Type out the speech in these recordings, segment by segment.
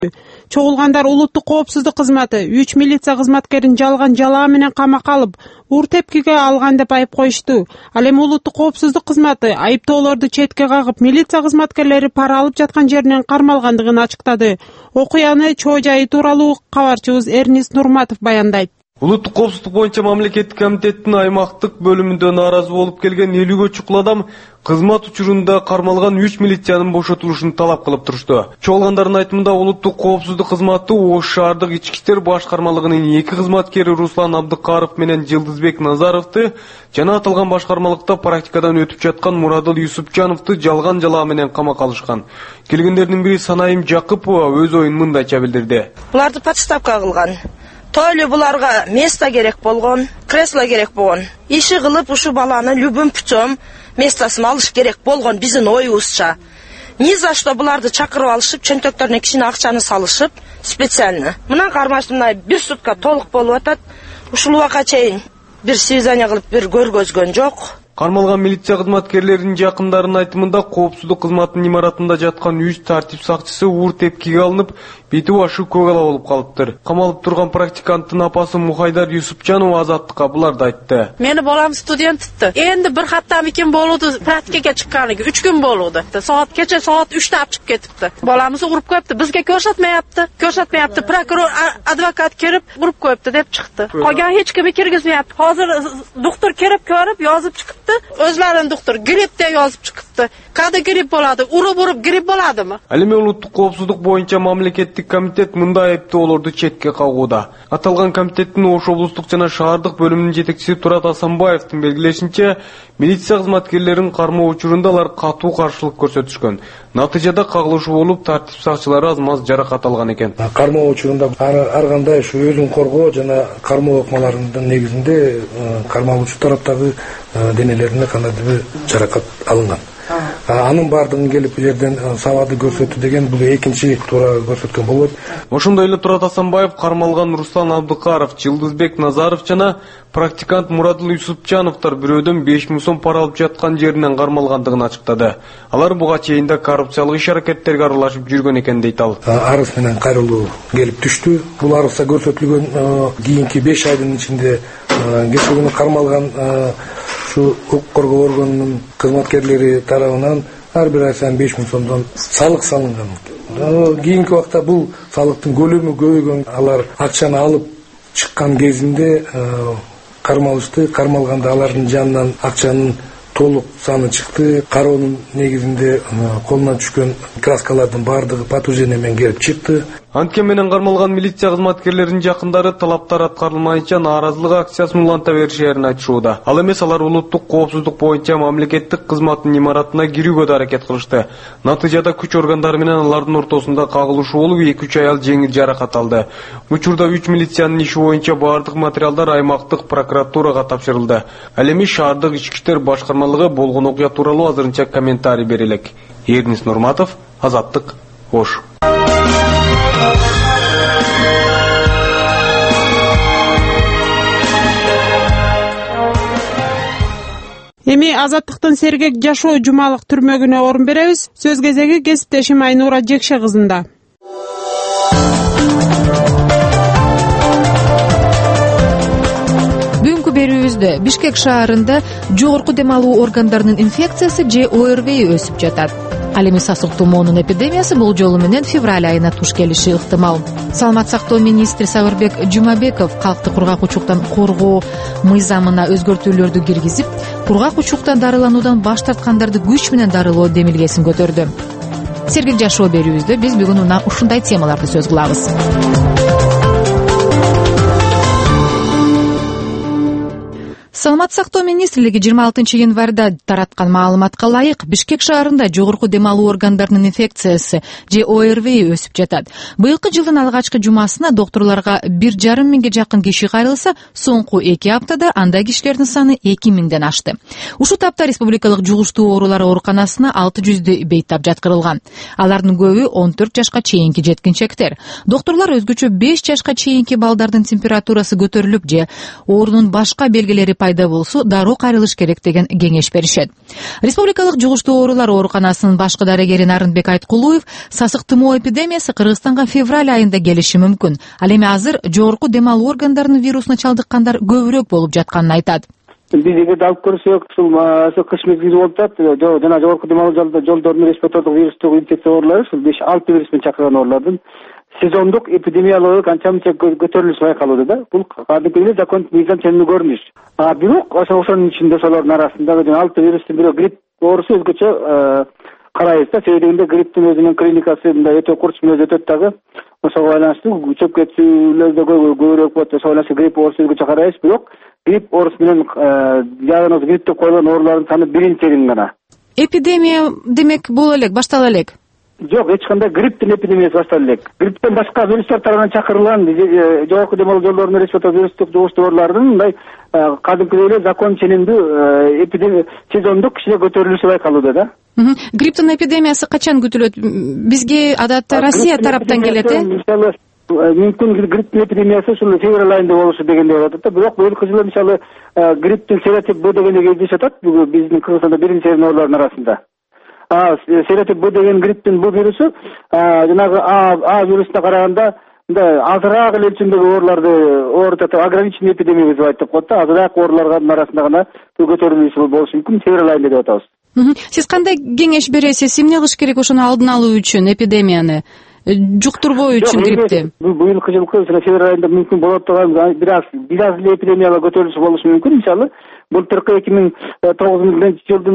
Чогулгандар улуттук коопсуздук кызматы 3 милиция кызматкерин жалган жалаа менен камакка алып, ур тепкиге алган деп айып коюшту. Ал эми улуттук коопсуздук кызматы айыптоолорду четке кагып, милиция кызматкерлери пара алып жаткан жеринен кармалгандыгын ачыктады. Окуяны чоо жайы тууралуу кабарчыбыз Эрнис Нурматов баяндайт. Улуттук коопсуздук боюнча мамлекеттик комитеттин аймактык бөлүмүндө нааразы болуп келген 50ге чукул адам кызмат учурунда кармалган 3 милициянын бошотулушун талап кылып турушту. Чогулгандардын айтымында улуттук коопсуздук кызматы Ош шаардык ички иштер башкармалыгынын 2 кызматкери Руслан Абдыкаров менен Жылдызбек Назаровду жана аталган башкармалыкта практикадан өтүп жаткан Мурадыл Юсупчановду жалган жалаа менен камакка алышкан. Келгендердин бири Санайым Жакыпова өз оюн мындайча билдирди. Буларды подставка кылган. Тойлы буларга место керек болгон, кресло керек болгон. Иши кылып ушу баланы любым путем местосын алыш керек болгон биздин оюбузча. Ни за что буларды чакырып алышып, чөнтөктөрүнө кичине акчаны салышып, специально. Мына кармашымна 1 сутка толук болуп атат. Ушул убакка чейин бир свидание кылып, бир көргөзгөн жок. Кармалган милиция кызматкерлеринин жакындарынын айтымында коопсуздук кызматынын имаратында жаткан 3 тартип сакчысы уур тепкиге алынып, бети башы көк ала болуп калыптыр. Камалып турган практиканттын апасы Мухайдар Юсупчанова Азаттыкка буларды айтты. Мени балам студенттти. Энди бир хаттам экен болуду, практикага чыкканыга 3 күн болуду. Кече саат 3-те алып чыгып кетипти. Баламызды уруп коюпту. Бизге көрсөтмөйөптү. Прокурор, адвокат келип уруп коюпту деп чыкты. Калган эч ким киргизмейапты. Азыр доктор келип көрүп, жазып чыкты. Özlerinin doktor grip de yazıp çıkıptı. Kadı grip boladı, urup grip boladı mı? Ал эми улуттук коопсуздук боюнча мамлекеттик комитет мындай айыптоолорду четке кагууда. Аталган комитеттин Ош облустук жана шаардык бөлүмүнүн жетекчиси Турат Асанбаевдин белгилешинче, милиция кызматкерлерин кармоо учурунда алар катуу каршылык көрсөтүшкөн. Натыйжада кагылышуу болуп, тартип сакчылары аз маз жаракат алган экен. Кармоо учурунда ар кандай ушу өзүн коргоо жана кармоо ыкмаларынын негизинде кармалуучу тараптагы денелерине кандайдыр жаракат алынган. Анын бардыгын келип бу жерден сабады көрсөтүү деген бул экинчи туура көрсөткөн болот. Ошондой эле Турат Асанбаев кармалган Руслан Абдыкаров, Жылдызбек Назаров жана практикант Мурадыл Юсупчановдор бирөөдөн 5000 сом пара алып жаткан жеринен кармалгандыгын ачыктады. Алар буга чейин да коррупциялык иш-аракеттерге аралашып жүргөн экен дейт ал. Арыз менен кайрылуу келип түштү. Бул арызда көрсөтүлгөн кийинки 5 айдын ичинде кечээ күнү кармалган şu hukuk korgоо органынын кызматкерлери тарабынан ар бир ай сайын 5000 сомдон салык салынган. Кийинки убакта бул салыктын көлөмү көбөйгөн, алар акчаны алып чыккан кезинде кармалышты. Кармалганда алардын жанынан акчанын толук саны чыкты. Кароонун негизинде колунан түшкөн краскалардын бардыгы патужение менен келип чыкты. Антке менен кармалган милиция кызматкерлеринин жакындары талаптар аткарылмайынча нааразылык акциясын уланта беришерин айтышууда. Ал эмес алар улуттук коопсуздук боюнча мамлекеттик кызматтын имаратына кирүүгө да аракет кылышты. Натыйжада күч органдары менен алардын ортосунда кагылышуу болуп, 2-3 аял жеңил жаракат алды. Учурда 3 милициянын иши боюнча бардык материалдар аймактык прокуратурага тапшырылды. Ал эми шаардык ички иштер башкармалыгы болгон окуя тууралуу азырынча комментарий бере элек. Эрнис Нурматов, Азаттык, Ош. Эми Азаттыктын Сергек жашоо жумалык түрмөгүнө орун беребиз. Сөз кезеги кесиптешим Айнура Жекше кызында. Бүгүнкү берүүбүздө Бишкек шаарында жогорку дем алуу органдарынын инфекциясы же ОРВИ өсүп жатат. Ал эми сасык тумоонун эпидемиясы бул жолу менен февраль айына туш келиши ыктымал. Саламат сактоо министри Сабырбек Жумабеков калкты кургак учуктан коргоо мыйзамына өзгөртүүлөрдү киргизип, кургак учуктан дарылануудан баш тарткандарды күч менен дарылоо демилгесин көтөрдү. Сергек жашоо берүүбүздө биз бүгүн ушундай темаларды сөз кылабыз. Саламат сактоо министрлиги 26 январда тараткан маалыматка ылайык Бишкек шаарында жогорку дем алуу органдарынын инфекциясы же ОРВИ өсүп жатат. Быйылкы жылдын алгачкы жумасына докторлорго 1,5 миңге жакын киши кайрылса, соңку 2 аптада андай кишилердин саны 2000ден ашты. Ушул тапта республикалык жугуштуу оорулар ооруканасына 600 бейтап жаткырылган. Алардын көбү 14 жашка чейинки жеткинчектер. Докторлор өзгөчө 5 жашка чейинки балдардын температурасы көтөрүлүп же оорунун башка белгилери пайда болсо дароо кайрылыш керек деген кеңеш беришет. Республикалык жугуштуу оорулар ооруканасынын башкы дарегери Нарынбек Айткулуев сасык тумоо эпидемиясы Кыргызстанга февраль айында келиши мүмкүн. Ал эми азыр жогорку дем алуу органдарынын вирусуна чалдыккандар көбүрөөк болуп жатканын айтат. Биз эгерде алып көрсөк, ушул кыш мезгили болуп атат, жана жогорку дем алуу жолдорунун респиратордук вирустук инфекция оорулары ушул 5-6 вирус менен чакырган оорулардын сезондук эпидемиялык анча-мынча көтөрүлүш байкалууда да. Бул кадимки эле закон мыйзам ченемдүү көрүнүш. Бирок ошонун ичинде ошолордун арасындагы 6 вирустун бирөө грипп оорусу өзгөчө карайбыз да. Себеби дегенде грипптин өзүнүн клиникасы мындай өтө курч мүнөз өтөт дагы. Ошого байланыштуу чөп кетүүлөр да көбүрөөк болот. Ошого байланыштуу грипп оорусу өзгөчө карайбыз. Бирок грипп оорусу менен диагноз грипп деп коюлган оорулардын саны биринчи гана. Эпидемия демек боло элек, баштала элек. Жок, эч кандай грипптин эпидемиясы баштала элек. Грипптен башка вирустар тарабынан чакырылган жогорку дем алуу жолдорунун респиратордук вирустук жугуштуу оорулардын мындай кадимкидей эле закон ченемдүү эпидемия сезондук кичине көтөрүлүшү байкалууда да. Грипптин эпидемиясы качан күтүлөт? Бизге адатта Россия тараптан келет, Мисалы, мүмкүн грипптин эпидемиясы ушул февраль айында болушу дегенде болот да. Бирок быйылкы жылы мисалы грипптин серотип Б дегенде кездешип атат биздин Кыргызстанда биринчи оорулардын арасында. Серотип Б деген грипптин бул вирусу жанагы А вирусуна караганда мындай азыраак эле өлчөмдөгү ооруларды оорутат, ограниченный эпидемия вызывает деп коет да. Азыраак оорулардын арасында гана көтөрүлүшү болушу мүмкүн, февраль айында деп атабыз. Сиз кандай кеңеш бересиз? Эмне кылыш керек ошону алдын алуу үчүн, эпидемияны жуктурбоо үчүн гриппти? Быйылкы жылкы февраль айында мүмкүн болот турган бир аз эле эпидемиялар көтөрүлүшү болушу мүмкүн. Мисалы, былтыркы 2009 жылдын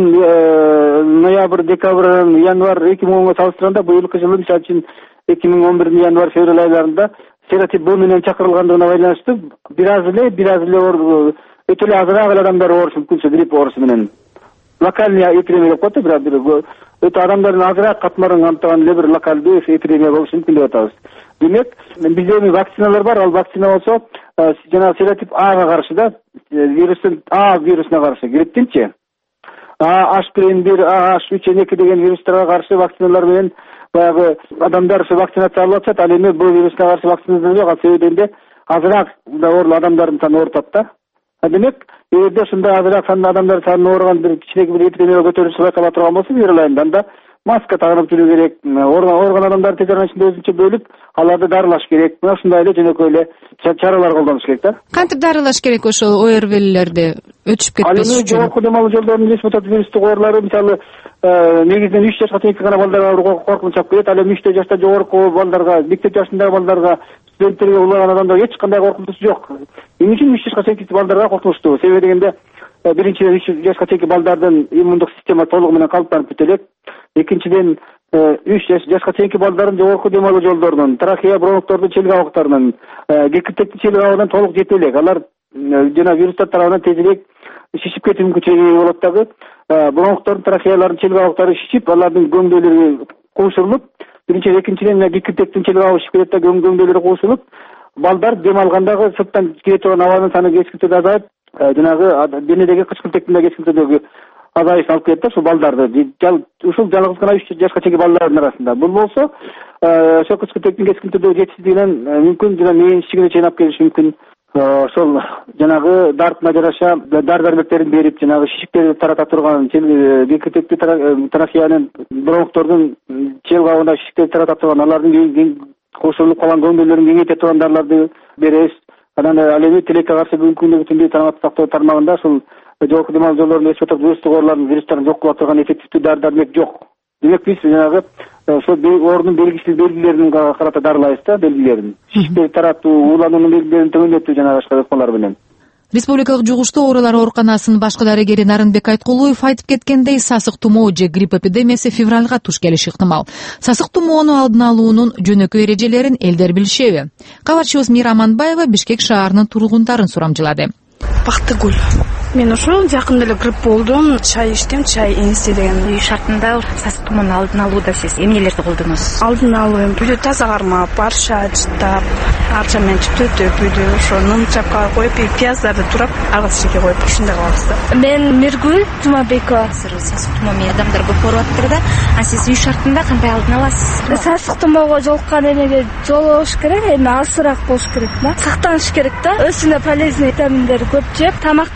ноябрь, декабрь, январь 2010 салыштырганда быйылкы жылы мисалы үчүн 2011 январь, февраль айларында серотип Б менен чакырылгандыгына байланыштуу бир аз эле өтө эле азыраак эле адамдар оорушу мүмкүн грипп оорусу менен. Локальный эпидемия деп коет, бирок өтө адамдардын азыраак катмарын камтыган эле бир локалдуу эпидемия болушу мүмкүн деп атабыз. Демек, бизде эми вакциналар бар, ал вакцина болсо жана серотип Ага каршы да, вирустун А вирусуна каршы, грипптинчи H1N1, H3N2 деген вирустарга каршы вакциналар менен баягы адамдар ушу вакцинация алып атышат. Ал эми бул вирусуна каршы вакцинация жок, ал себебинде азыраак оорулуу адамдардын саны оорутат да. Демек, эгерде ушундай азыраак сандуу адамдар саны ооруган бир кичинекей бир эпидемия көтөрүлүшү байкала турган болсо, февраль айында анда маска тагынып жүрүү керек, ооруган адамдарды тез арада ичинде өзүнчө бөлүп, аларды дарылаш керек. Мына ушундай эле жөнөкөй эле чаралар колдонуш керек да. Кантип дарылаш керек ошол ОРВИлерди өтүшүп кетпеш үчүн? Жогорку дем алуу жолдорунун респиратордук вирустук оорулары мисалы негизинен 3 жашка чейинки гана балдарга коркунуч чап келет. Ал эми 3 жашта жогорку балдарга, мектеп жашындагы балдарга, студенттерге улаган адамдарга эч кандай коркунуч жок. Эмне үчүн 3 жашка чейинки балдарга коркунучтуу? Себеби дегенде биринчиден 3 жашка чейинки балдардын иммундук система толугу менен калыптанып бүтө элек. Экинчиден 3 жашка чейинки балдардын жогорку дем алуу жолдорунун, трахея, бронхтордун челик абыктарынын, гекиртектин челик абыгынан толук жете элек. Алар жана вирустар тарабынан тез эле шишип кетүү мүмкүнчүлүгү болот дагы. Бронхтордун, трахеялардын челик абыктары шишип, алардын көңдөөлөрү куушурулуп, биринчиден, экинчиден гекиртектин челик абыгы шишип кетет да, көңдөөлөрү куушурулуп, балдар дем алгандагы сырттан кире турган абанын саны кечкилтеде азайып, жанагы денедеги кычкылтектин кечкилтедеги азайышына алып келет да, ушул балдарды. Ушул жалгыз гана 3 жашка чейинки балдардын арасында. Бул болсо, ошол кычкылтектин кечкилтедеги жетишсиздигинен мүмкүн жана мээни ичигине чейин алып келиши мүмкүн. Ошол жанагы дартына жараша дары-дармектерин берип, жанагы шишиктерди тарата турган, гекиртекти трахеянын, бронхтордун челик абыгында шишиктерди тарата турган, алардын кошулуп калган көңдөөлөрүн кеңейте турган дарыларды беребиз. Анан ал эми тилекке каршы бүгүнкү күндө бүтүндөй саламаттык сактоо тармагында ушул жогорку дем алуу жолдорунун респиратордук вирустук оорулардын вирустарын жок кыла турган эффективдүү дары-дармек жок. Демек биз жанагы ошол оорунун белгилерин карата дарылайбыз да, белгилерин. Шишиктерди таратуу, уулануунун белгилерин төмөндөтүү жана башка ыкмалар менен. Республикалык жугуштуу оорулар ооруканасынын башкы дарегери Нарынбек Айткулуев айтып кеткендей, сасык тумоо же грипп эпидемиясы февралга туш келиши ыктымал. Сасык тумоону алдын алуунун жөнөкөй эрежелерин элдер билишеби? Кабарчыбыз Мира Аманбаева Бишкек шаарынын тургундарын сурамжылады. Бактыгүл. Мен ошол жакында эле грипп болдум. Чай иштем, чай иниси деген. Үй шартында сасык тумоону алдын алууда сиз эмнелерди колдоносуз? Алдын алуу эми үйдө таза кармап, барша жыттап, арча менен түтөтүп, үйдө ошо нун чапкага коюп, пияздарды турап, арасыга коюп ушундай кылабыз да. Мен Миргүл Жумабекова. Сасык тумоо менен адамдар көп ооруп атыптыр да. А сиз үй шартында кандай алдын аласыз? Сасык тумоого жолуккан эмеге жолугуш керек, эми азыраак болуш керек да. Сактаныш керек да. Өзүнө полезный витаминдерди көп жеп, тамактарга чечим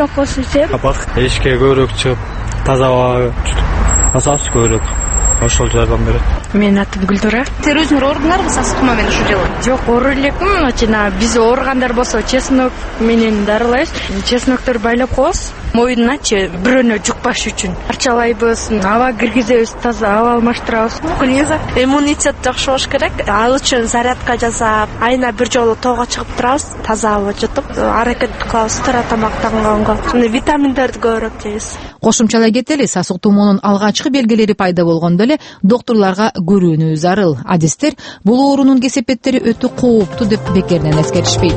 окуусу ичем. Бак эшикке көбүрөөк чыгып таза аба басабыз көбүрөөк. Ошол жардам берет. Менин атым Гүлдүрө. Силер өзүңөр оорудуңарбы сасык тумоо менен ушул жылы? Жок, ооруй элекмин. Жана биз ооругандар болсо чеснок менен дарылайбыз. Чесноктор байлап коебуз. Моюнуначы бирөөнө жукпаш үчүн. Арчалайбыз, аба киргизебиз, таза аба алмаштырабыз. Гүлиза, иммунитет жакшы болуш керек. Ал үчүн зарядка жасап, айына бир жолу тоого чыгып турабыз, таза аба жутуп, аракет кылабыз туура тамактанганга. Витаминдерди көбүрөөк жейбиз. Кошумчалай кетели, сасык тумоонун алгачкы белгилери пайда болгондо эле доктурларга көрүүнү зарыл. Адистер бул оорунун кесепеттери өтө кооптуу деп бекеринен эскертишпейт.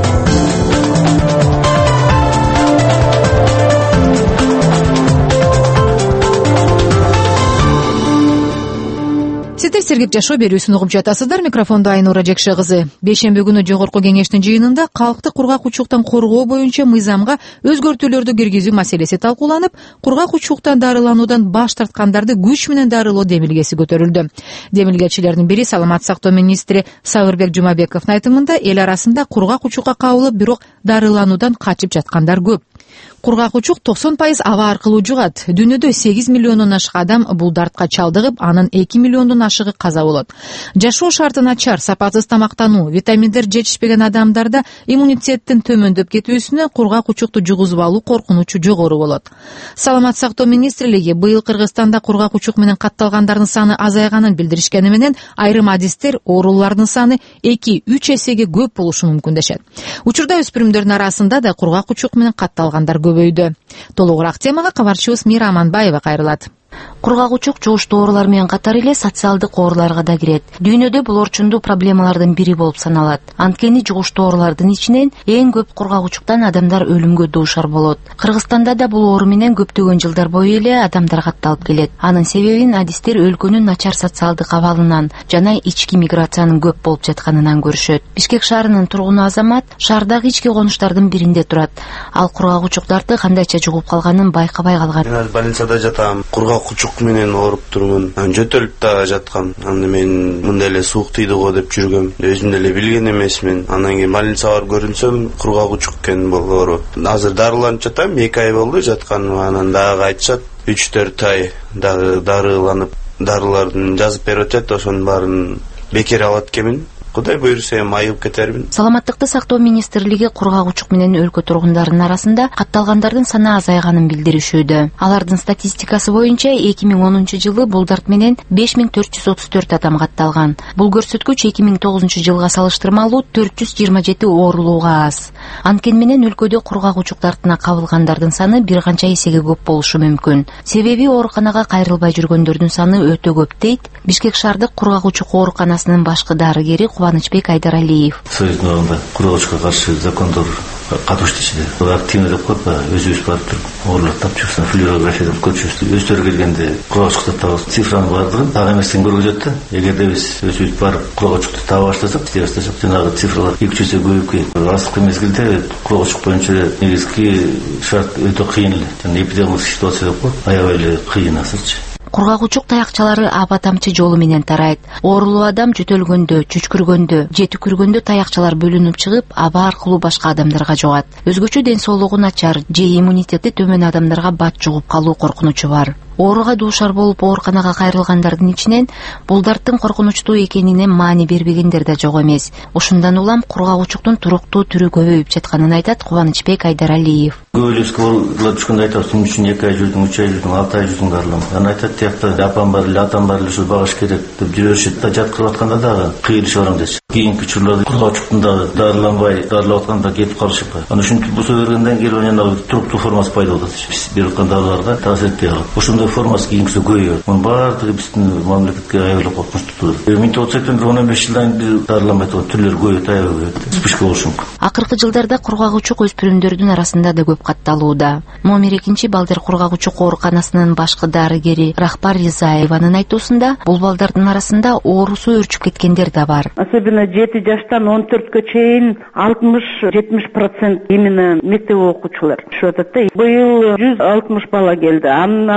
Сиздер Сергек жашоо берүүсүн угуп жатасыздар. Микрофондо Айнура Жекше кызы. Бейшемби күнү жогорку кеңештин жыйынында калкты кургак учуктан коргоо боюнча мыйзамга өзгөртүүлөрдү киргизүү маселеси талкууланып, кургак учуктан дарылануудан баш тарткандарды күч менен дарылоо демилгеси көтөрүлдү. Демилгечилердин бири саламаттык сактоо министри Сабырбек Жумабековдун айтымында эл арасында кургак учукка кабылып, бирок дарылануудан качып жаткандар көп. Кургак учук 90% аба аркылуу жугат. Дүйнөдө 8 миллиондон ашык адам бул дартка чалдыгып, анын 2 миллиондон ашыгы каза болот. Жашоо шарты начар, сапатсыз тамактануу, витаминдер жетишпеген адамдарда иммунитеттин төмөндөп кетүүсүнө кургак учукту жугузуп алуу коркунучу жогору болот. Саламаттык сактоо министрлиги быйыл Кыргызстанда кургак учук менен катталгандардын саны азайганын билдиришкени менен, айрым адистер оорулардын саны 2-3 эсеге көп болушу мүмкүн дешет. Учурда өспүрүмдөрдүн арасында да кургак учук менен катталгандар көбөйдү. Толугураак темага кабарчыбыз Мира Аманбаева кайрылат. Кургак учук жугуштуу оорулар менен катар эле социалдык ооруларга да кирет. Дүйнөдө бул орчундуу проблемалардын бири болуп саналат. Анткени жугуштуу оорулардын ичинен эң көп кургак учуктан адамдар өлүмгө дуушар болот. Кыргызстанда да бул оору менен көптөгөн жылдар бою эле адамдар катталып келет. Анын себебин адистер өлкөнүн начар социалдык абалынан жана ички миграциянын көп болуп жатканынан көрүшөт. Бишкек шаарынын тургуну Азамат шаардагы ички конуштардын биринде турат. Ал кургак учуктарды кандайча жугуп калганын байкабай калган. Мен больницада жатам. Кургак учук менен ооруп турмун. Жөтөлүп да жаткам. Анда мен мындай эле суук тийди го деп жүргөм. Өзүм деле билген эмесмин. Андан кийин больницага барып көрүнсөм, кургак учук экен бул оору. Азыр дарыланып жатам. 2 ай болду жатканым. Анан дагы айтышат 3-4 ай дагы дарыланып, дарылардын жазып берип атат. Ошонун баарын бекер алат экенмин. Кудай буйруса эми айыгып кетермин. Саламаттыкты сактоо министрлиги кургак учук менен өлкө тургундарынын арасында катталгандардын саны азайганын билдиришүүдө. Алардын статистикасы боюнча 2010 бул дарт менен 5434 адам катталган. Бул көрсөткүч 2009 жылга салыштырмалуу 427 оорулууга аз. Анткени менен өлкөдө кургак учук дартына кабылгандардын саны бир канча эсеге көп болушу мүмкүн. Себеби ооруканага кайрылбай жүргөндөрдүн саны өтө көп дейт Бишкек шаардык кургак учук ооруканасынын башкы дарыгери Кубанычбек Айдаралиев. Союздун ордунда кургак учукка каршы закондор катышты ичинде. Активный деп коюп, өзүбүз барып туруп оорулар тапчырсын, флюорография деп көчүбүз. Өздөрү келгенде кургак учукта табыз цифранын бардыгын так эместигин көргөзөт да. Эгерде биз өзүбүз барып кургак учукту таба баштасак, иштей баштасак, жанагы цифрлар 2 эсе көбөйүп кетет. Астыкы мезгилде кургак учук боюнча негизги шарт өтө кыйын эле. Жана эпидемиологик ситуация деп коюп, аябай эле кыйын азырчы. Кургак учук таякчалары аба тамчы жолу менен тарайт. Оорулуу адам жөтөлгөндө, чүчкүргөндө, же түкүргөндө таякчалар бөлүнүп чыгып, аба аркылуу башка адамдарга жугат. Өзгөчө ден соолугу начар же иммунитети төмөн адамдарга бат жугуп калуу коркунучу бар. Ооруга дуушар болуп ооруканага кайрылгандардын ичинен бул дарттын коркунучтуу экенине маани бербегендер да жок эмес. Ушундан улам кургак учуктун туруктуу түрү көбөйүп жатканын айтат Кубанычбек Айдаралиев. Көбөлүк оорулар түшкөндө айтабыз, мун үчүн 2 ай жүрдүң, 3 ай жүрдүң, 6 ай жүрдүң дарылам. Анан айтат, тиякта апам бар эле, атам бар эле, ушу багыш керек деп жүрүшөт да, жаткырып атканда дагы кыйылышы барам дечи. Кийинки учурларда кургак учуктун дагы дарыланбай, дарылап атканда кетип калышып. Анан ушинтип буса бергенден кийин жанагы туруктуу формасы пайда болот. Биз берип аткан дарыларга таасир этпей калат. Ошондой формасы кийинкисе көбөйөт. Мунун баардыгы биздин мамлекетке аябай коркунучтуу. Мынтип отсак 15 жылдан бери дарыланбай турган түрлөр көбөйөт, аябай көбөйөт. Вспышка болушу мүмкүн. Акыркы жылдарда кургак учук өспүрүмдөрдүн арасында да көп катталууда. Номер 2 балдар кургак учук ооруканасынын башкы дарыгери Рахпар Ризаеванын айтуусунда, бул балдардын арасында оорусу өрчүп кеткендер да бар. Особенно 7 жаштан 14гө чейин 60-70% именно мектеп окуучулар. Ошо атат да, быйыл 160 бала келди. Анын арасынан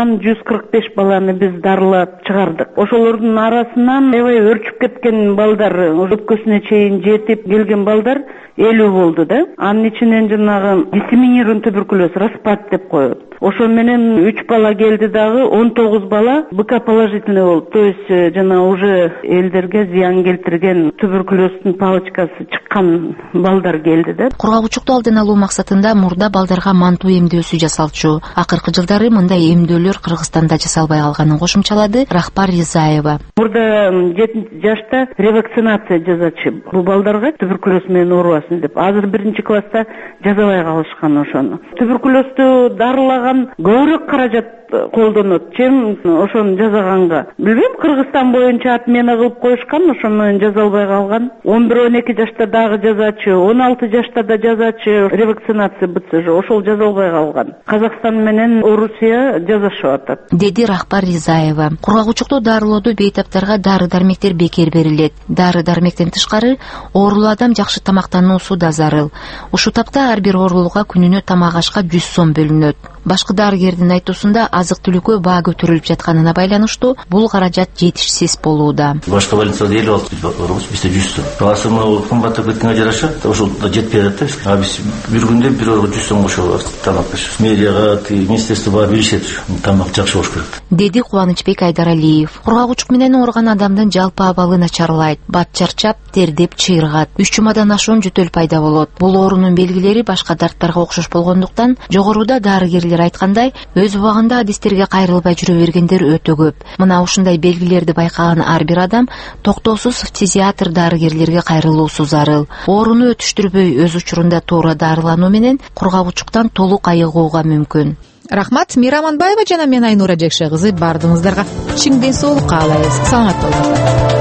анан 145 баланы биз дарылап чыгардык. Ошолордун арасынан аябай өрчүп кеткен балдар, өпкөсүнө чейин жетип келген балдар 50 болду да. Анын ичинен жанагы диссеминированный туберкулез, распад деп коет. Ошо менен 3 бала келди дагы, 19 бала БК положительный болду. То есть жана уже элдерге зыян келтирген туберкулездин палочкасы чыккан балдар келди да. Кургагучукту алдын алуу максатында мурда балдарга мантуу эмдөөсү жасалчу. Акыркы жылдары мындай эмдөөлөр Кыргызстанда жасалбай калганын кошумчалады Рахпар Ризаева. Мурда 7 жашта ревакцинация жасачу. Бул балдарга туберкулез менен оорубасын деп. Азыр 1-класста жазабай калышкан ошону. Туберкулездү дарылаган көбүрөөк каражат колдонот, чем ошону жасаганга. Билбейм, Кыргызстан боюнча отмена кылып коюшкан, ошо менен жазалбай калган. 11-12 жашта дагы жазачу, 16 жашта да жазачу, ревакцинация БЦЖ, ошол жазалбай калган. Казакстан менен Орусия жазашып атат, деди Рахпар Ризаева. Кургагучукту дарылоодо бейтаптарга дары-дармектер бекер берилет. Дары-дармектен тышкары оорулуу адам жакшы тамактануусу да зарыл. Ушул тапта ар бир оорулууга күнүнө тамак ашка 100 сом бөлүнөт. Башкы дарыгердин айтуусунда азык-түлүккө баа көтөрүлүп жатканына байланыштуу бул каражат жетишсиз болууда. Башка больницада 56 оорубуз, бизде 100 сом. Басымы кымбаттап кеткенге жараша, ошол жетпей жатат да. А биз бир күндө бир оору 100 сом кошуп тамак ашып. Мэрияга, министерствого беришет, тамак жакшы болуш керек, деди Кубанычбек Айдаралиев. Кургагучук менен ооруган адамдын жалпы абалы начарлайт, бат чарчап, тердеп чыйыргат, 3 жумадан ашуун жөтөл пайда болот. Бул оорунун белгилери башка дарттарга окшош болгондуктан, жогоруда дарыгерлер айткандай, өз убагында адистерге кайрылбай жүрө бергендер өтө көп. Мына ушундай белгилерди байкаган ар бир адам токтоосуз фтизиатр дарыгерлерге кайрылуусу зарыл. Ооруну өтүштүрбөй өз учурунда туура дарылануу менен кургагучуктан толук айыгууга мүмкүн. Рахмат, Мира Аманбаева жана мен Айнура Жекше кызы бардыгыңыздарга чың ден соолук каалайбыз. Саламат болуңуздар.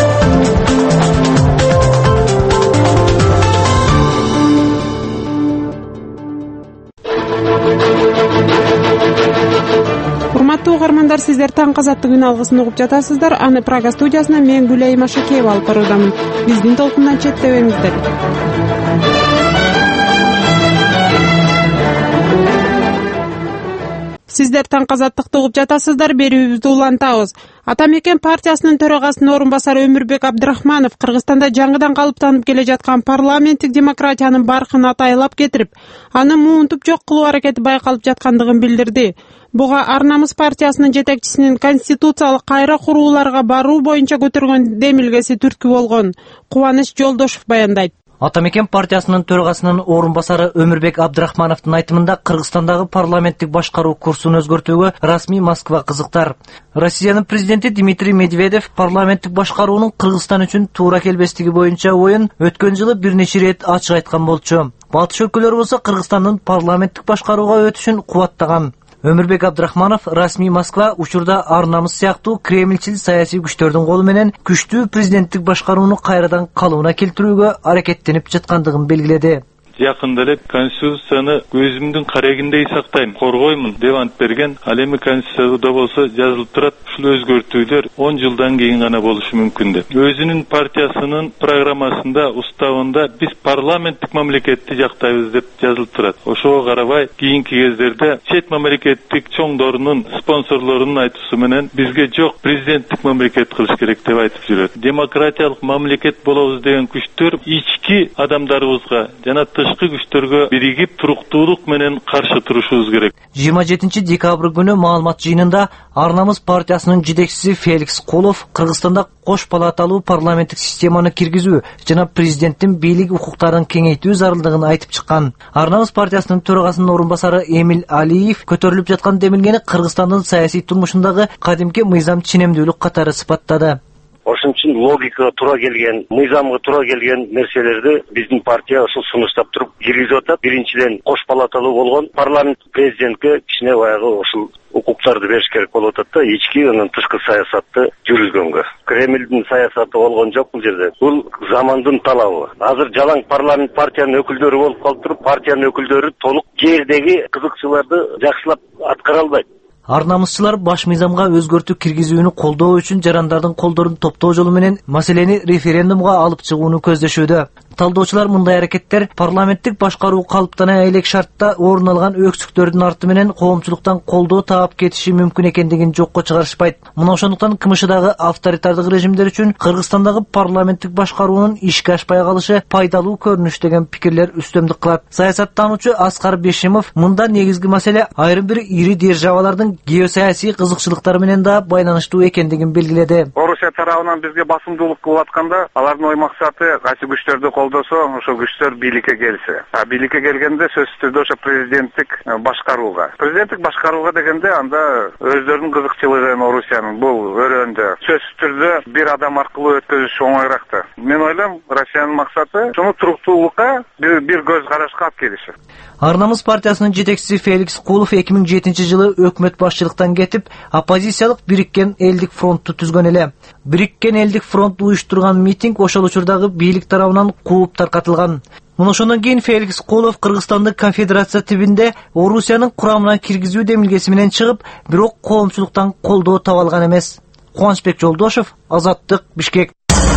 Урматтуу угармандар, сиздер таң азаттык күн алгысын угуп жатасыздар. Аны Прага студиясынан мен Гүлай Машакеева алып баруудамын. Биздин толкундан четтебеңиздер. Сиздер таң азаттыкты угуп жатасыздар, берүүбүздү улантабыз. Ата Мекен партиясынын төрагасынын орун басары Өмүрбек Абдрахманов Кыргызстанда жаңыдан калыптанып келе жаткан парламенттик демократиянын баркын атайлап кетирип, аны муунтуп жок кылуу аракети байкалып жаткандыгын билдирди. Буга Ар намыс партиясынын жетекчисинин конституциялык кайра курууларга баруу боюнча көтөргөн демилгеси түрткү болгон. Кубаныч Жолдошов баяндайт. Ата Мекен партиясынын төрагасынын орун басары Өмүрбек Абдрахмановдун айтымында Кыргызстандагы парламенттик башкаруу курсун өзгөртүүгө расмий Москва кызыктар. Россиянын президенти Дмитрий Медведев парламенттик башкаруунун Кыргызстан үчүн туура келбестиги боюнча оюн өткөн жылы бир нече ирет ачык айткан болчу. Батыш өлкөлөр болсо Кыргызстандын парламенттик башкарууга өтүшүн кубаттаган. Өмүрбек Абдрахманов расмий Москва учурда Ар намыс сыяктуу кремльчил саясий күчтөрдүн колу менен күчтүү президенттик башкарууну кайрадан калыбына келтирүүгө аракеттенип жаткандыгын белгиледи. Якында эле конституцияны өзүмдүн карегиндей сактайм, коргоймун деп ант берген. Ал эми конституцияда болсо жазылып турат, ушул өзгөртүүлөр 10 жылдан кийин гана болушу мүмкүн деп. Өзүнүн партиясынын программасында, уставында биз парламенттик мамлекетти жактайбыз деп жазылып турат. Ошого карабай, кийинки кездерде чет мамлекеттик чоңдорунун спонсорлорунун айтуусу менен бизге жок, президенттик мамлекет кылыш керек деп айтып жүрөт. Демократиялык мамлекет болобуз деген күчтөр ички адамдарыбызга жана тышкы күчтөргө биригип туруктуулук менен каршы турушубуз керек. 27 декабрь күнү маалымат жыйынында Ар намыс партиясынын жетекчиси Феликс Колов Кыргызстанда кош палаталуу парламенттик системаны киргизүү жана президенттин бийлик укуктарын кеңейтүү зарылдыгын айтып чыккан. Ар намыс партиясынын төрагасынын орун басары Эмил Алиев көтөрүлүп жаткан демилгени Кыргызстандын саясий турмушундагы кадимки мыйзам ченемдүүлүк катары сыпаттады. Ошон үчүн логикага туура келген, мыйзамга туура келген нерселерди биздин партия ошол сунуштап туруп киргизип атат. Биринчиден кош палаталуу болгон парламент президентке кичине баягы ошол укуктарды бериш керек болуп атат да, ички анан тышкы саясатты жүргүзгөнгө. Кремльдин саясаты болгон жок бул жерде. Бул замандын талабы. Азыр жалаң парламент партиянын өкүлдөрү болуп калып туруп, партиянын өкүлдөрү толук жердеги кызыкчыларды жакшылап аткара албайт. Ар намысчылар баш мыйзамга өзгөртүү киргизүүнү колдоо үчүн жарандардын колдорун топтоо жолу менен маселени референдумга алып чыгууну көздөшүүдө. Талдоочулар мындай аракеттер парламенттик башкаруу калыптана элек шартта орун алган өксүктөрдүн арты менен коомчулуктан колдоо таап кетиши мүмкүн экендигин жокко чыгарышпайт. Мына ошондуктан КМШдагы авторитардык режимдер үчүн Кыргызстандагы парламенттик башкаруунун ишке ашпай калышы пайдалуу көрүнүш деген пикирлер үстөмдүк кылат. Саясаттануучу Аскар Бешимов мында негизги маселе айрым бир ири державалардын геосаясий кызыкчылыктары менен да байланыштуу экендигин белгиледи. Орусия тарабынан бизге басымдуулук кылып атканда, алардын ой максаты кайсы күчтөрдү колдосо, ошол күчтөр бийликке келсе. Бийликке келгенде сөзсүз түрдө ошо президенттик башкарууга. Президенттик башкарууга дегенде анда өздөрүнүн кызыкчылыгын Орусиянын бул өрөөндө сөзсүз түрдө бир адам аркылуу өткөзүш оңойраак. Мен ойлойм, Россиянын максаты ошону туруктуулукка бир көз карашка алып келиши. Ар намыс партиясынын жетекчиси Феликс Кулов 2007-жылы өкмөт башчылыктан кетип, оппозициялык Бириккен элдик фронтту түзгөн эле. Бириккен элдик фронт уюштурган митинг ошол учурдагы бийлик тарабынан кууп таркатылган. Мына ошондон кийин Феликс Кулов Кыргызстанды конфедерация тибинде Орусиянын курамына киргизүү демилгеси менен чыгып, бирок коомчулуктан колдоо таба алган эмес. Кубанычбек Жолдошев, Азаттык, Бишкек.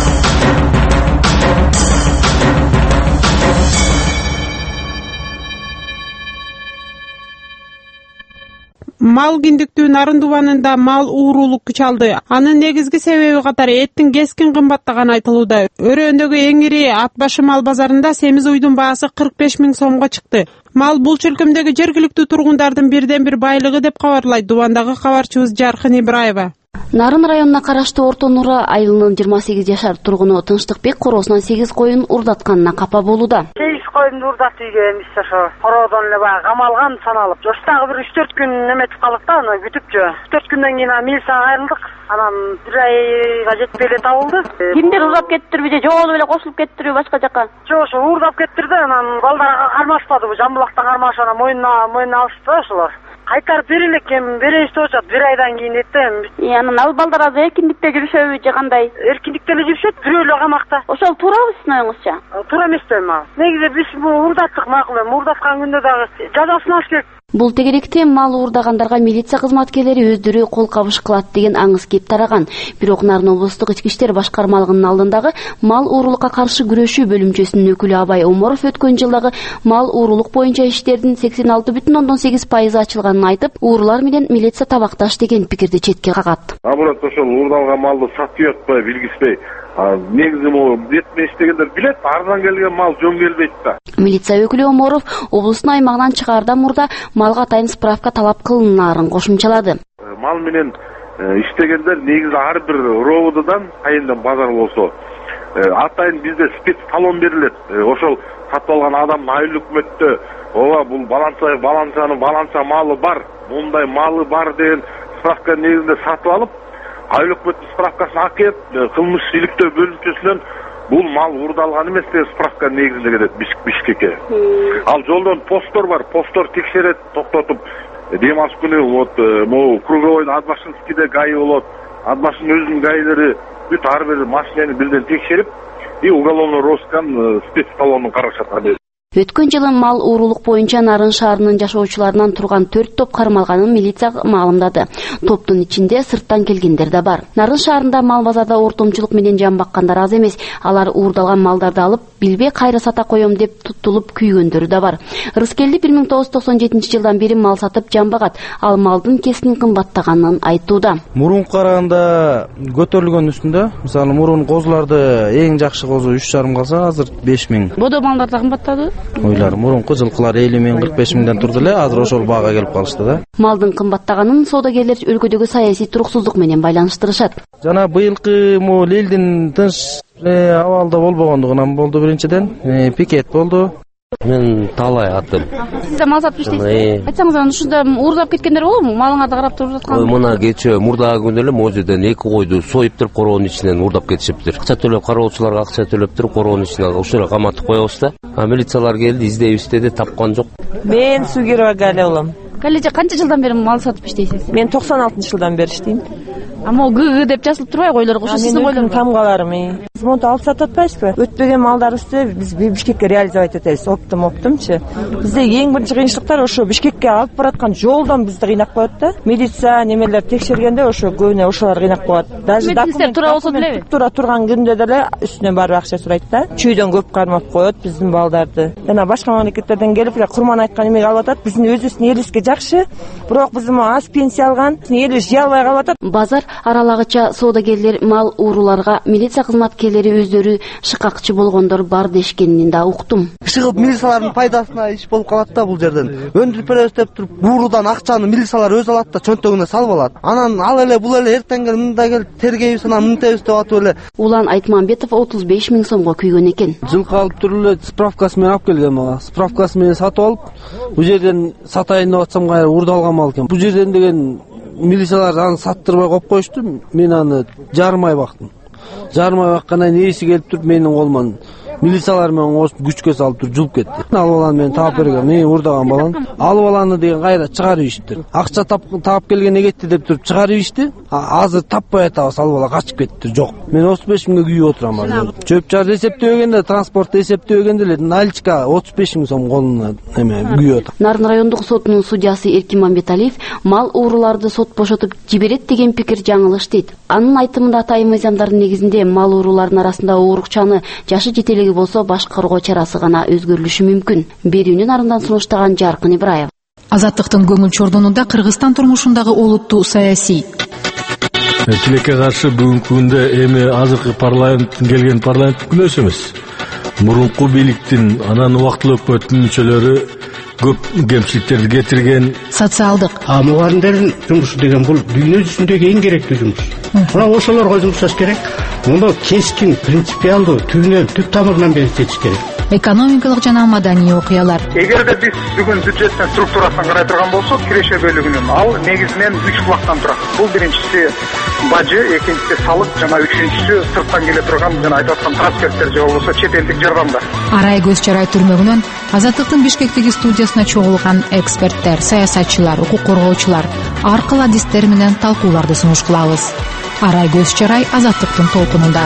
Мал киндиктүү Нарындубанында мал уурулук күч алды. Анын негизги себеби катары эттин кескин кымбаттаганы айтылууда. Өрөөндөгү эң ири ат башы мал базарында семиз уйдун баасы 45 000 сомго чыкты. Мал бул чөлкөмдөгү жергиликтүү тургундардын бирден бир байлыгы деп кабарлайт Дубандагы кабарчыбыз Жаркын Ибраева. Нарын районуна караштуу Орто Нура айылынын 28 жашар тургуну Тынчтыкбек короосунан 8 коюн урдатканына капа болууда. 8 коюнду урдатып ийгенбиз ошо короодон эле баягы камалган саналып. Жоштагы бир 3-4 күн неметип калдык да, аны күтүпчү. 4 күндөн кийин милицияга кайрылдык. Анан бир айга жетпей эле табылды. Кимдир урдап кеттирби же жоголуп эле кошулуп кеттирби башка жака? Жок, ошо урдап кеттирди. Анан балдарга кармашпады, бу Жамбулактан кармашып анан мойнуна алышты ошолор. Кайтарып берелек беребиз деп атат, бир айдан кийин эттем. Анан ал балдар азыр эркиндикте жүрүшөбү же кандай? Эркиндикте эле жүрүшөт, бирөө эле камакта. Ошол туурабы сиздин оюңузча? Туура эмес дейм ага. Негизи биз бул урдаттык макул эми, урдаткан күндө дагы жазасын алыш керек. Бул тегеректе мал уурдагандарга милиция кызматкерлери өздөрү кол кабыш кылат деген аңыз кеп тараган. Бирок Нарын облустук ички иштер башкармалыгынын алдындагы мал уурулукка каршы күрөшүү бөлүмчөсүнүн өкүлү Абай Оморов өткөн жылдагы мал уурулук боюнча иштердин 86,8% ачылганын айтып, уурулар менен милиция табакташ деген пикирди четке кагат. Наоборот, ошол уурдалган малды сатып атпай, билгиспей, негизи могу бетме иштегендер билет, арзан келген мал жөн келбейт да. Милиция өкүлү Оморов облустун аймагынан чыгаардан мурда малга атайын справка талап кылынаарын кошумчалады. Мал менен иштегендер негизи ар бир ровдудан кайындан базар болсо атайын бизде спец талон берилет. Ошол сатып алган адам айыл өкмөттө ооба бул баланса малы бар, мындай малы бар деген справка негизинде сатып алып, айыл өкмөттүн справкасын алып келип, кылмыш иликтөө бөлүмчөсүнөн бул мал уурдалган эмес деген справка негизинде келет Бишкекке. Ал жолдон посттор бар, посттор текшерет, токтотуп, дем алыш күнү могу круговойдун Адбашинскийде гаи болот, Адбашинын өзүнүн гаилери бүт ар бир машинени бирден текшерип, уголовный розыскан спец талонун карашат. Өткөн жылы мал уурулук боюнча Нарын шаарынын жашоочуларынан турган 4 топ кармалганын милиция маалымдады. Топтун ичинде сырттан келгендер да бар. Нарын шаарында мал базарда ортомчулук менен жан баккандар аз эмес. Алар уурдалган малдарды алып, билбей кайра сата коем деп туттулуп күйгөндөрү да бар. Рыскелди 1997-жылдан бери мал сатып жан багат. Ал малдын кескин кымбаттаганын айтууда. Мурунку караганда көтөрүлгөн үстүндө, мисалы мурун козуларды эң жакшы козу 3,5 калса, азыр 5 000. Бодо малдар да кымбаттады. Ойлар мурунку жылкылар 50 000, 45 000дан турду эле, азыр ошол баага келип калышты да. Малдын кымбаттаганын соодагерлер өлкөдөгү саясий туруксуздук менен байланыштырышат. Жана быйылкы элдин тынч абалда болбогондугунан болду биринчиден, пикет болду. Мен Талай атым. Сиз да мал сатып иштейсиз? Айтсаңыз, анан ушунда уурдап кеткендер болобу? Малыңарды карап туруп жаткан. Мына кечээ мурдагы күндө эле могу жерден 2 койду союп туруп короонун ичинен уурдап кетишиптир. Акча төлөп кароочуларга акча төлөп туруп короонун ичине ушуну каматып коебуз да. Милициялар келди, издейбиз деди, тапкан жок. Мен Сугирова Галя болом. Галежа канча жылдан бери мал сатып иштейсиз? Мен 96-жылдан бери иштейм. Могу ГГ деп жазылып турбайбы ойлорго? Ошо сиздин ойлорго тамгаларым. Монту алып сатып атпайбызбы? Өтпөгөн малдарыбызды биз Бишкекке реализовать этебиз. Оптумчу. Бизде эң биринчи кыйынчылыктар ошо Бишкекке алып бараткан жолдон бизди кыйнап коет да. Милиция немелер текшергенде ошо көбүнө ошолор кыйнап коет. Даже документ туура болсо делеби? Туура турган күндө деле үстүнөн барып акча сурайт да. Чүйдөн көп кармап коет биздин балдарды. Жана башка мамлекеттерден келип эле курман айткан эмеге алып атат. Биздин өзүбүздүн элибизге жакшы, бирок биз аз пенсия алган, элибиз жей албай калып атат. Базар аралагыча соодагерлер мал ууруларга милиция кызматкерлери өздөрү шыкакчы болгондор бар дешкенин да уктум. Чыгып милициялардын пайдасына иш болуп калат да бул жерден. Өндүрүп беребиз деп туруп, уурудан акчаны милициялар өзү алат да чөнтөгүнө салып алат. Анан ал эле бул эле эртең кел мындай кел тергейбиз, анан мынтебиз деп атып эле. Улан Айтмамбетов 35 000 сомго күйгөн экен. Жылкы алып туруп эле справкасы менен алып келген мага. Справкасы менен сатып алып, бул жерден сатайын деп атсам кайра уурдалган мал экен. Бул жерден деген милициялар аны саттырбай коюп коюшту. Мен аны жарым ай бактым. Жарым ай баккандан кийин ээси келип туруп менин колуман милициялар менен кошуп күчкө салып туруп жулуп кетти. Ал баланы мен таап берген, мен уурдаган баланы. Ал баланы деген кайра чыгарып ийишти. Акча таап келгенге кетти деп туруп чыгарып ийишти. Азыр таппай атабыз, ал бала качып кетти. Жок. Мен 35 000га күйүп отурам азыр. Чөп чарды эсептебегенде, транспортты эсептебегенде эле наличка 35 000 сом колуна эме күйүп отур. Нарын райондук сотунун судьясы Эркин Мамбеталиев мал ууруларды сот бошотуп жиберет деген пикир жаңылыш дейт. Анын айтымында атайын мыйзамдардын негизинде мал уурулардын арасында уурукчаны жашы жетелеги болсо башкаруу чарасы гана өзгөрүлүшү мүмкүн. Берүүнү Нарындан сунуштаган Жаркын Ибраев. Азаттыктын көңүл чордонунда Кыргызстан турмушундагы олуттуу саясий тилекке каршы бүгүнкү күндө эми азыркы парламенттин келген парламент күнөөсү эмес. Мурунку бийликтин анан убактылуу өкмөттүн мүчөлөрү көп кемчиликтерди кетирген. Социалдык. Мугалимдердин жумушу деген бул дүйнө жүзүндөгү эң керектүү жумуш. Мына ошолорго жумшаш керек. Муну кескин, принципиалдуу, түп тамырынан бери чечиш керек. Экономикалык жана маданий окуялар. Эгерде биз бүгүн бюджеттин структурасын карай турган болсок, киреше бөлүгүнүн ал негизинен 3 блоктан турат. Бул биринчиси бажы, экинчиси салык, жана үчүнчүсү сырттан келе турган жана айтып аткан трансферттер же болбосо чет элдик жардамдар. Арай көз чарай түрмөгүнөн Азаттыктын Бишкектеги студиясына чогулган эксперттер, саясатчылар, укук коргоочулар ар кыл адистер менен талкууларды сунуш кылабыз. Арай көз чарай Азаттыктын толкунунда.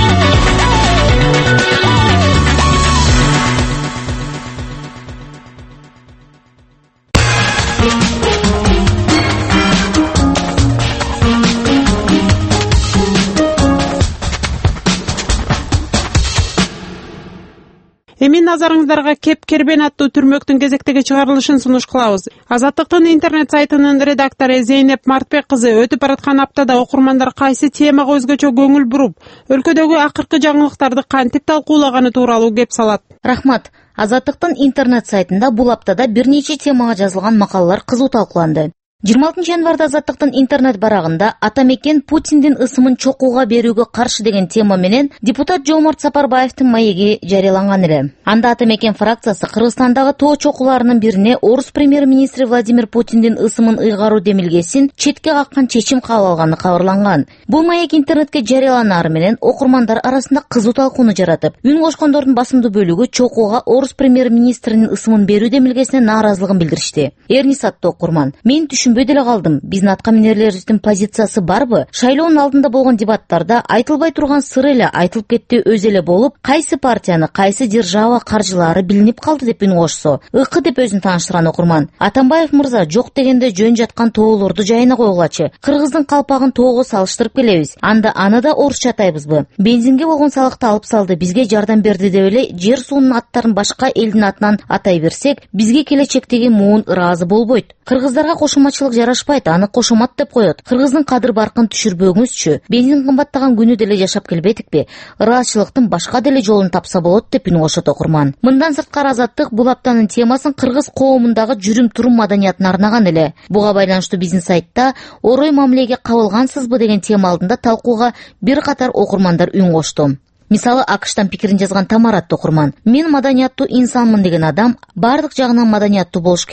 Эми назарыңыздарга Кеп Кербен аттуу түрмөктүн кезектеги чыгарылышын сунуш кылабыз. Азаттыктын интернет сайтынын редактору Зейнеп Мартбек кызы өтүп бараткан аптада окурмандар кайсы темага өзгөчө көңүл буруп, өлкөдөгү акыркы жаңылыктарды кантип талкуулаганы тууралуу кеп салат. Рахмат. Азаттыктын интернет сайтында бул аптада бир нече темага жазылган макалалар кызуу талкууланды. 26 январда Азаттыктын интернет барагында атамекен Путиндин ысымын чокууга берүүгө каршы деген тема менен депутат Жомарт Сапарбаевдин маеги жарыяланган эле. Анда атамекен фракциясы Кыргызстандагы тоо чокууларынын бирине орус премьер-министри Владимир Путиндин ысымын ыйгаруу демилгесин четке каккан чечим кабыл алганы кабарланган. Бул маек интернетке жарыяланары менен окурмандар арасында кызуу талкууну жаратып, үн кошкондордун басымдуу бөлүгү чокууга орус премьер-министринин ысымын берүү демилгесине нааразылыгын билдиришти. Эрнис аттуу окурман: мен түшүнбөй деле калдым. Биздин атка минерлерибиздин позициясы барбы? Шайлоонун алдында болгон дебаттарда айтылбай турган сыр эле айтылып кетти өзү эле болуп, кайсы партияны, кайсы держава каржылаары билинип калды деп үн кошсо, ыкы деп өзүн тааныштырган окурман. Атамбаев мырза жок дегенде жөн жаткан тоолорду жайына койгулачы. Кыргыздын калпагын тоого салыштырып келебиз. Анда аны да орусча атайбызбы? Бензинге болгон салыкты алып салды, бизге жардам берди деп эле жер суунун аттарын башка элдин атынан атай берсек, бизге келечектеги муун ыраазы болбойт. Кыргыздарга кошумачылык жарашпайт, аны кошомат деп коет. Кыргыздын кадыр баркын түшүрбөңүзчү. Бензин кымбаттаган күнү деле жашап келбедикпи? Ыраазчылыктын башка деле жолун тапса болот деп үн кошот окурман. Мындан сырткары Азаттык бул аптанын темасын кыргыз коомундагы жүрүм-турум маданиятына арнаган эле. Буга байланыштуу биздин сайтта орой мамилеге кабылгансызбы деген тема алдында талкууга бир катар окурмандар үн кошту. Мисалы, АКШтан пикирин жазган Тамара аттуу окурман: мен маданияттуу инсанмын деген адам бардык жагынан маданияттуу болуш керек.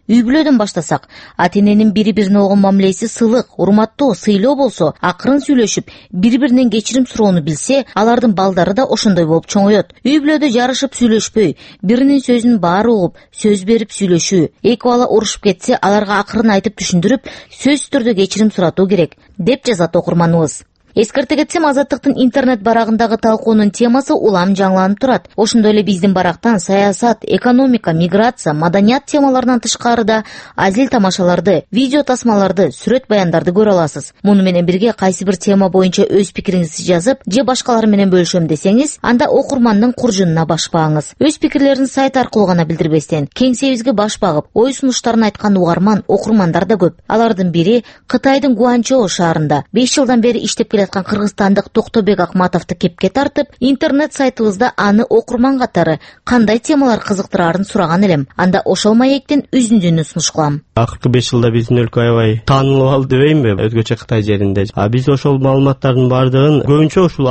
үй бүлөдөн баштасак, ата эненин бири-бирине болгон мамилеси сылык, урматтоо, сыйлоо болсо, акырын сүйлөшүп, бири-биринен кечирим суроону билсе, алардын балдары да ошондой болуп чоңоет. Үй бүлөдө жарышып сүйлөшпөй, биринин сөзүн баары угуп, сөз берип сүйлөшүү. Эки бала урушуп кетсе, аларга акырын айтып түшүндүрүп, сөзсүз түрдө кечирим суратуу керек, деп жазат окурманыбыз. Эскерте кетсем, Азаттыктын интернет барагындагы талкуунун темасы улам жаңыланып турат. Ошондой эле биздин барактан саясат, экономика, миграция, маданият темаларынан тышкары да азил тамашаларды, видео тасмаларды, сүрөт баяндарды көрө аласыз. Муну менен бирге кайсы бир тема боюнча өз пикириңизди жазып, же башкалар менен бөлүшөм десеңиз, анда окурмандын куржунуна башпаңыз. Өз пикирлерин сайт аркылуу гана билдирбестен, кеңсебизге баш багып, ой сунуштарын айткан угарман, окурмандар да көп. Алардын бири Кытайдын Гуанчжоу шаарында 5 жылдан бери иштеп кыргызстандык Токтобек Акматовду кепке тартып, интернет сайтыбызда аны окурман катары кандай темалар кызыктырарын сураган элем. Анда ошол маектен үзүндүнү сунуш кылам. Акыркы 5 жылда биздин өлкө аябай таанылып алды дебейинби, өзгөчө Кытай жеринде. Биз ошол маалыматтардын баардыгын көбүнчө ушул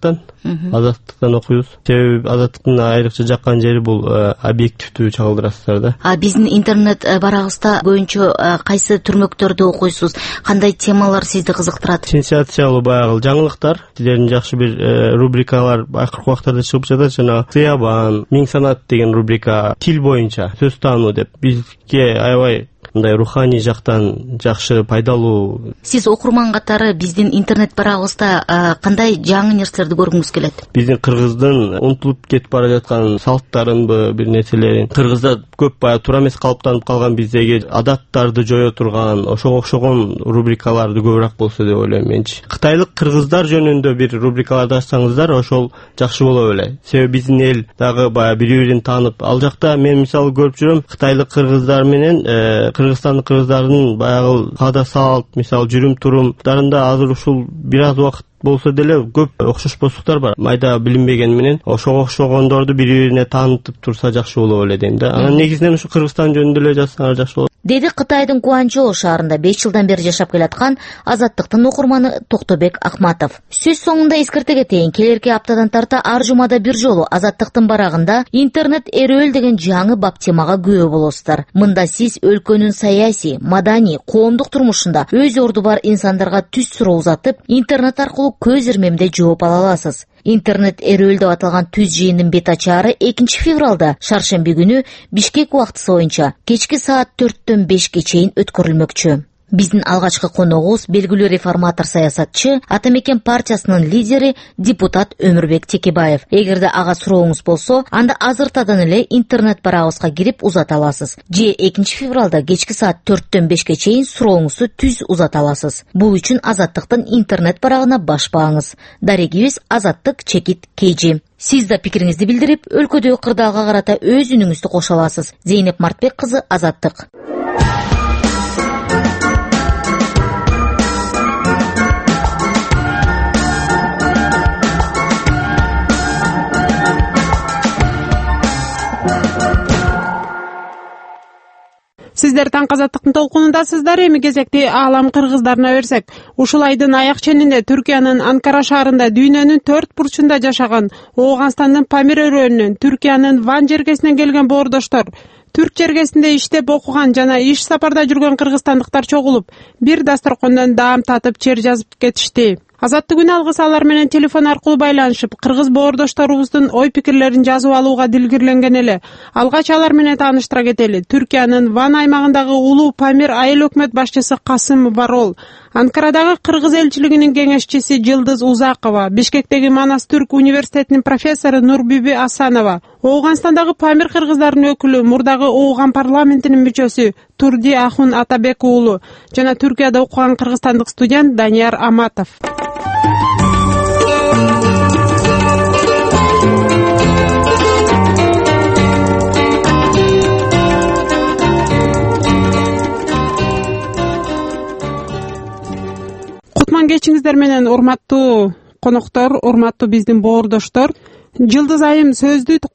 Азаттыктан окуйбуз. Себеби Азаттыктын айрыкча жаккан жери бул объективдүү чагылдырасыздар да. Биздин интернет барагыбызда көбүнчө кайсы түрмөктөрдү окуйсуз? Кандай темалар сизди кызыктырат? Сенсациялуу баягы жаңылыктар, сиздердин жакшы бир рубрикалар акыркы убактарда чыгып жатат. Жана Сыябан, Миң санат деген рубрика, тил боюнча сөз таануу деп бизге аябай мындай руханий жактан жакшы, пайдалуу. Сиз окурман катары биздин интернет барагыбызда кандай жаңы нерселерди көргүңүз келет? Биздин кыргыздын унутулуп кетип бара жаткан салттарынбы, бир нерселерин. Кыргызда көп баягы туура эмес калыптанып калган биздеги адаттарды жое турган, ошого окшогон рубрикаларды көбүрөөк болсо деп ойлойм менчи. Кытайлык кыргыздар жөнүндө бир рубрикаларды ачсаңыздар, ошол жакшы боло беле. Себеби биздин эл дагы баягы бири-бирин таанып, ал жакта мен мисалы көрүп жүрөм, кытайлык кыргыздар менен Кыргызстандын кыргыздардын баягы каада салт, мисалы жүрүм турумдарында азыр ушул бир аз убакыт болсо деле көп окшошпоздуктар бар. Майда билинбеген менен ошого окшогондорду бири-бирине таанытып турса жакшы болот эле дейм да. Анан негизинен ушу Кыргызстан жөнүндө эле жазсаңар жакшы болот. Деди Кытайдын Гуанчжоу шаарында 5 жылдан бери жашап келаткан Азаттыктын окурманы Токтобек Акматов. Сөз соңунда эскерте кетейин, келерки аптадан тарта ар жумада бир жолу Азаттыктын барагында интернет эрөөл деген жаңы бап темага күбө болосуздар. Мында сиз өлкөнүн саясий, маданий, коомдук турмушунда өз орду бар инсандарга түз суроо узатып, интернет аркылуу көз ирмемде жооп ала аласыз. Интернет эрөөл деп аталган түз жыйындын бет ачаары 2 февралда шаршемби күнү Бишкек убактысы боюнча кечки саат 4-төн 5ке чейин өткөрүлмөкчү. Биздин алгачкы коногубуз белгилүү реформатор саясатчы, Ата Мекен партиясынын лидери депутат Өмүрбек Текебаев. Эгерде ага сурооңуз болсо, анда азыртадан эле интернет барагыбызга кирип узата аласыз. Же 2 февралда кечки саат 4-төн 5ке чейин сурооңузду түз узата аласыз. Бул үчүн Азаттыктын интернет барагына башпаңыз. Дарегибиз Азаттык_KG. Сиз да пикириңизди билдирип, өлкөдөгү кырдаалга карата өз үнүңүздү кошо аласыз. Зейнеп Мартбек кызы, Азаттык. Сиздер таң Азаттыктын толкунундасыздар. Эми кезекти аалам кыргыздарына берсек, ушул айдын аяк ченинде Түркиянын Анкара шаарында дүйнөнүн 4 бурчунда жашаган Ооганстандын Памир өрөөнүнөн, Түркиянын Ван жергесинен келген боордоштор, Түрк жергесинде иштеп окуган жана иш сапарда жүргөн кыргызстандыктар чогулуп, бир дасторкондон даам татып, чер жазып кетишти. Азаттык күнү алгысы алар менен телефон аркылуу байланышып, кыргыз боордошторубуздун ой пикирлерин жазып алууга дилгирленген эле. Алгач алар менен тааныштыра кетели. Түркиянын Ван аймагындагы улуу Памир айыл өкмөт башчысы Касым Барол, Анкарадагы кыргыз элчилигинин кеңешчиси Жылдыз Узакова, Бишкектеги Манас Түрк университетинин профессору Нурбүбү Асанова, Ооганстандагы Памир кыргыздарынын өкүлү, мурдагы Ооган парламентинин мүчөсү Турди Ахун Атабек уулу жана Түркияда окуган кыргызстандык студент Данияр Аматов. Кутман кечиңиздер урматтуу коноктор, урматтуу биздин боордоштор. Жылдыз айым сөздү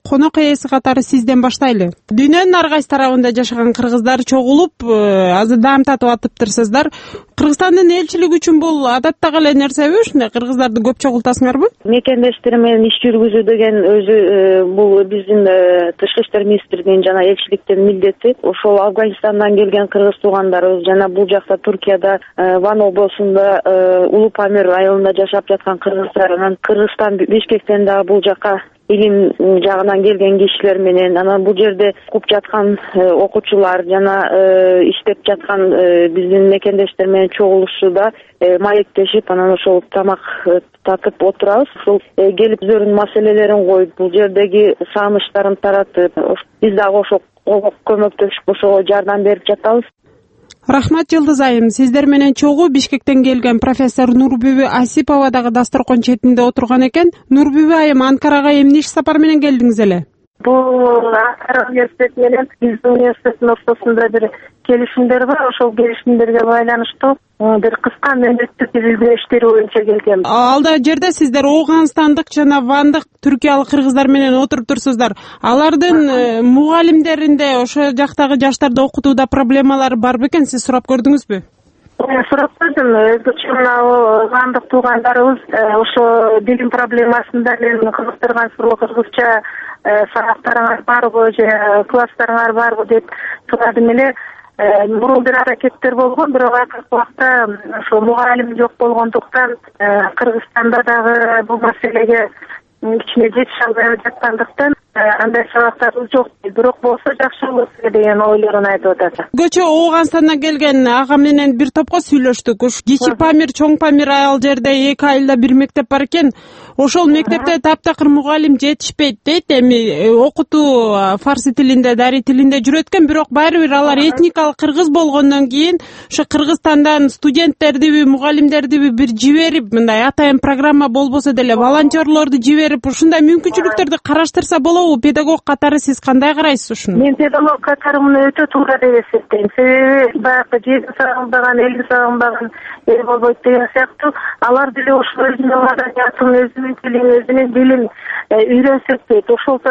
конок ээси катары сизден баштайлы. Дүйнөнүн ар кайсы тарабында жашаган кыргыздар чогулуп азыр даам татып атыптырсыздар. Кыргызстандын элчилиги үчүн бул адаттагы эле нерсеби? Ушундай кыргыздарды көп чогултасыңарбы? Мекендештер менен иш жүргүзүү деген өзү бул биздин тышкы иштер министрлигинин жана элчиликтин милдети. Ошол Афганистандан келген кыргыз туугандарыбыз жана бул жакта Туркияда Ван облусунда Улуу Памир айылында жашап жаткан кыргыздар, анан Кыргызстан Бишкектен дагы бул жака илим жагынан келген кишилер менен, анан бул жерде окуп жаткан окуучулар жана иштеп жаткан биздин мекендештер менен чогулушууда маектешип, анан ошол тамак татып отурабыз. Ошол келип өздөрүнүн маселелерин коюп, бул жердеги сагынычтарын таратып, биз дагы ошол көмөктөшүп, ошого жардам берип жатабыз. Рахмат Жылдыз айым, сиздер менен чогуу Бишкектен келген профессор Нурбүбү Асипова дагы дасторкон четинде отурган экен. Нурбүбү айым, Анкарага эмне иш сапар менен келдиңиз эле? Бул Анкара университети менен биздин университеттин ортосунда бир келишимдер бар. Ошол келишимдерге байланыштуу бир кыска мөөнөттүк билдирүү боюнча келгем. Алда жерде сиздер Ооганстандык жана Вандык түркиялык кыргыздар менен отуруп турсуздар. Алардын мугалимдеринде ошо жактагы жаштарды окутууда проблемалар бар бекен? Сиз сурап көрдүңүзбү? Сурап көрдүм. Өзгөчө мына Вандык туугандарыбыз ошо билим проблемасында мени кызыктырган суроо кыргызча сабактарыңар барбы же класстарыңар барбы деп сурадым эле. Мурун бир аракеттер болгон, бирок акыркы убакта ошо мугалим жок болгондуктан Кыргызстанда дагы бул маселеге кичине жетише албай жаткандыктан андай сабактарыбыз жок. Бирок болсо жакшы болот деген ойлорун айтып атат. Көчө Ооганстандан келген ага менен бир топко сүйлөштүк. Уш Кичи Памир, Чоң Памир айыл жерде 2 айылда бир мектеп бар экен. Ошол мектепте таптакыр мугалим жетишпейт дейт. Эми окутуу фарсы тилинде, дарий тилинде жүрөт экен, бирок баары бир алар этникалык кыргыз болгондон кийин ошо Кыргызстандан студенттердиби, мугалимдердиби бир жиберип, мындай атайын программа болбосо деле волонтерлорду жиберип, ушундай мүмкүнчүлүктөрдү караштырса болобу? Педагог катары сиз кандай карайсыз ушуну? Мен педагог катары муну өтө туура деп эсептейм. Себеби баягы жерин сагынбаган, элин сагынбаган эл болбойт деген сыяктуу алар деле ошол өзүнүн маданиятын, өзүнүн тилин, өзүнүн дилин үйрөнсөк дейт. Ошол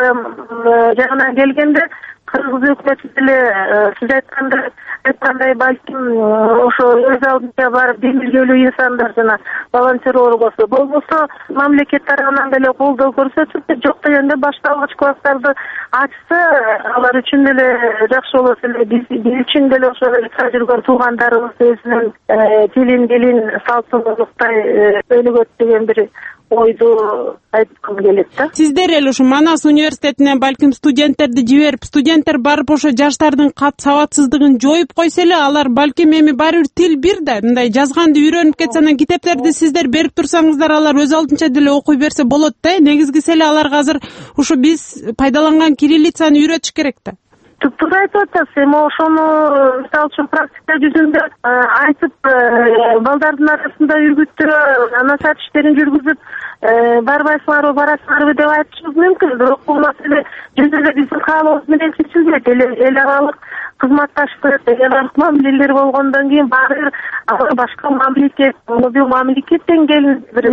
жагынан келгенде кыргыз өкмөтү деле сиз айткандай балким ошо өз алдынча барып демилгелүү инсандар жана волонтерлор болбосо мамлекет тарабынан деле колдоо көрсөтүп, жок дегенде башталгыч класстарды ачса алар үчүн деле жакшы болот эле. Биз үчүн деле ошо жүргөн туугандарыбыз өзүнүн тилин, дилин, салтын унутпай өнүгөт деген бир ойду айткым келет да. Сиздер эле ушу Манас университетинен балким студенттерди жиберип, студенттер барып ошо жаштардын кат сабатсыздыгын жоюп койсо эле, алар балким эми баары бир тил бир да, мындай жазганды үйрөнүп кетсе, анан китептерди сиздер берип турсаңыздар, алар өз алдынча деле окуй берсе болот да. Негизгиси эле аларга азыр ушу биз пайдаланган кириллицаны үйрөтүш керек да. Туура айтып атасыз. Эми ошону мисалы үчүн практика жүзүндө айтып, балдардын арасында үргүттөрө насаат иштерин жүргүзүп, барбайсыңарбы, барасыңарбы деп айтышыбыз мүмкүн. Бирок бул маселе жүз эле биздин каалообуз менен чечилбейт. Эл аралык кызматташтык, эл аралык мамилелер болгондон кийин баары башка мамлекет, бул мамлекеттен келген бир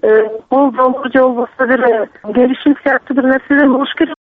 колдоо же болбосо бир келишим сыяктуу бир нерселер болуш керек.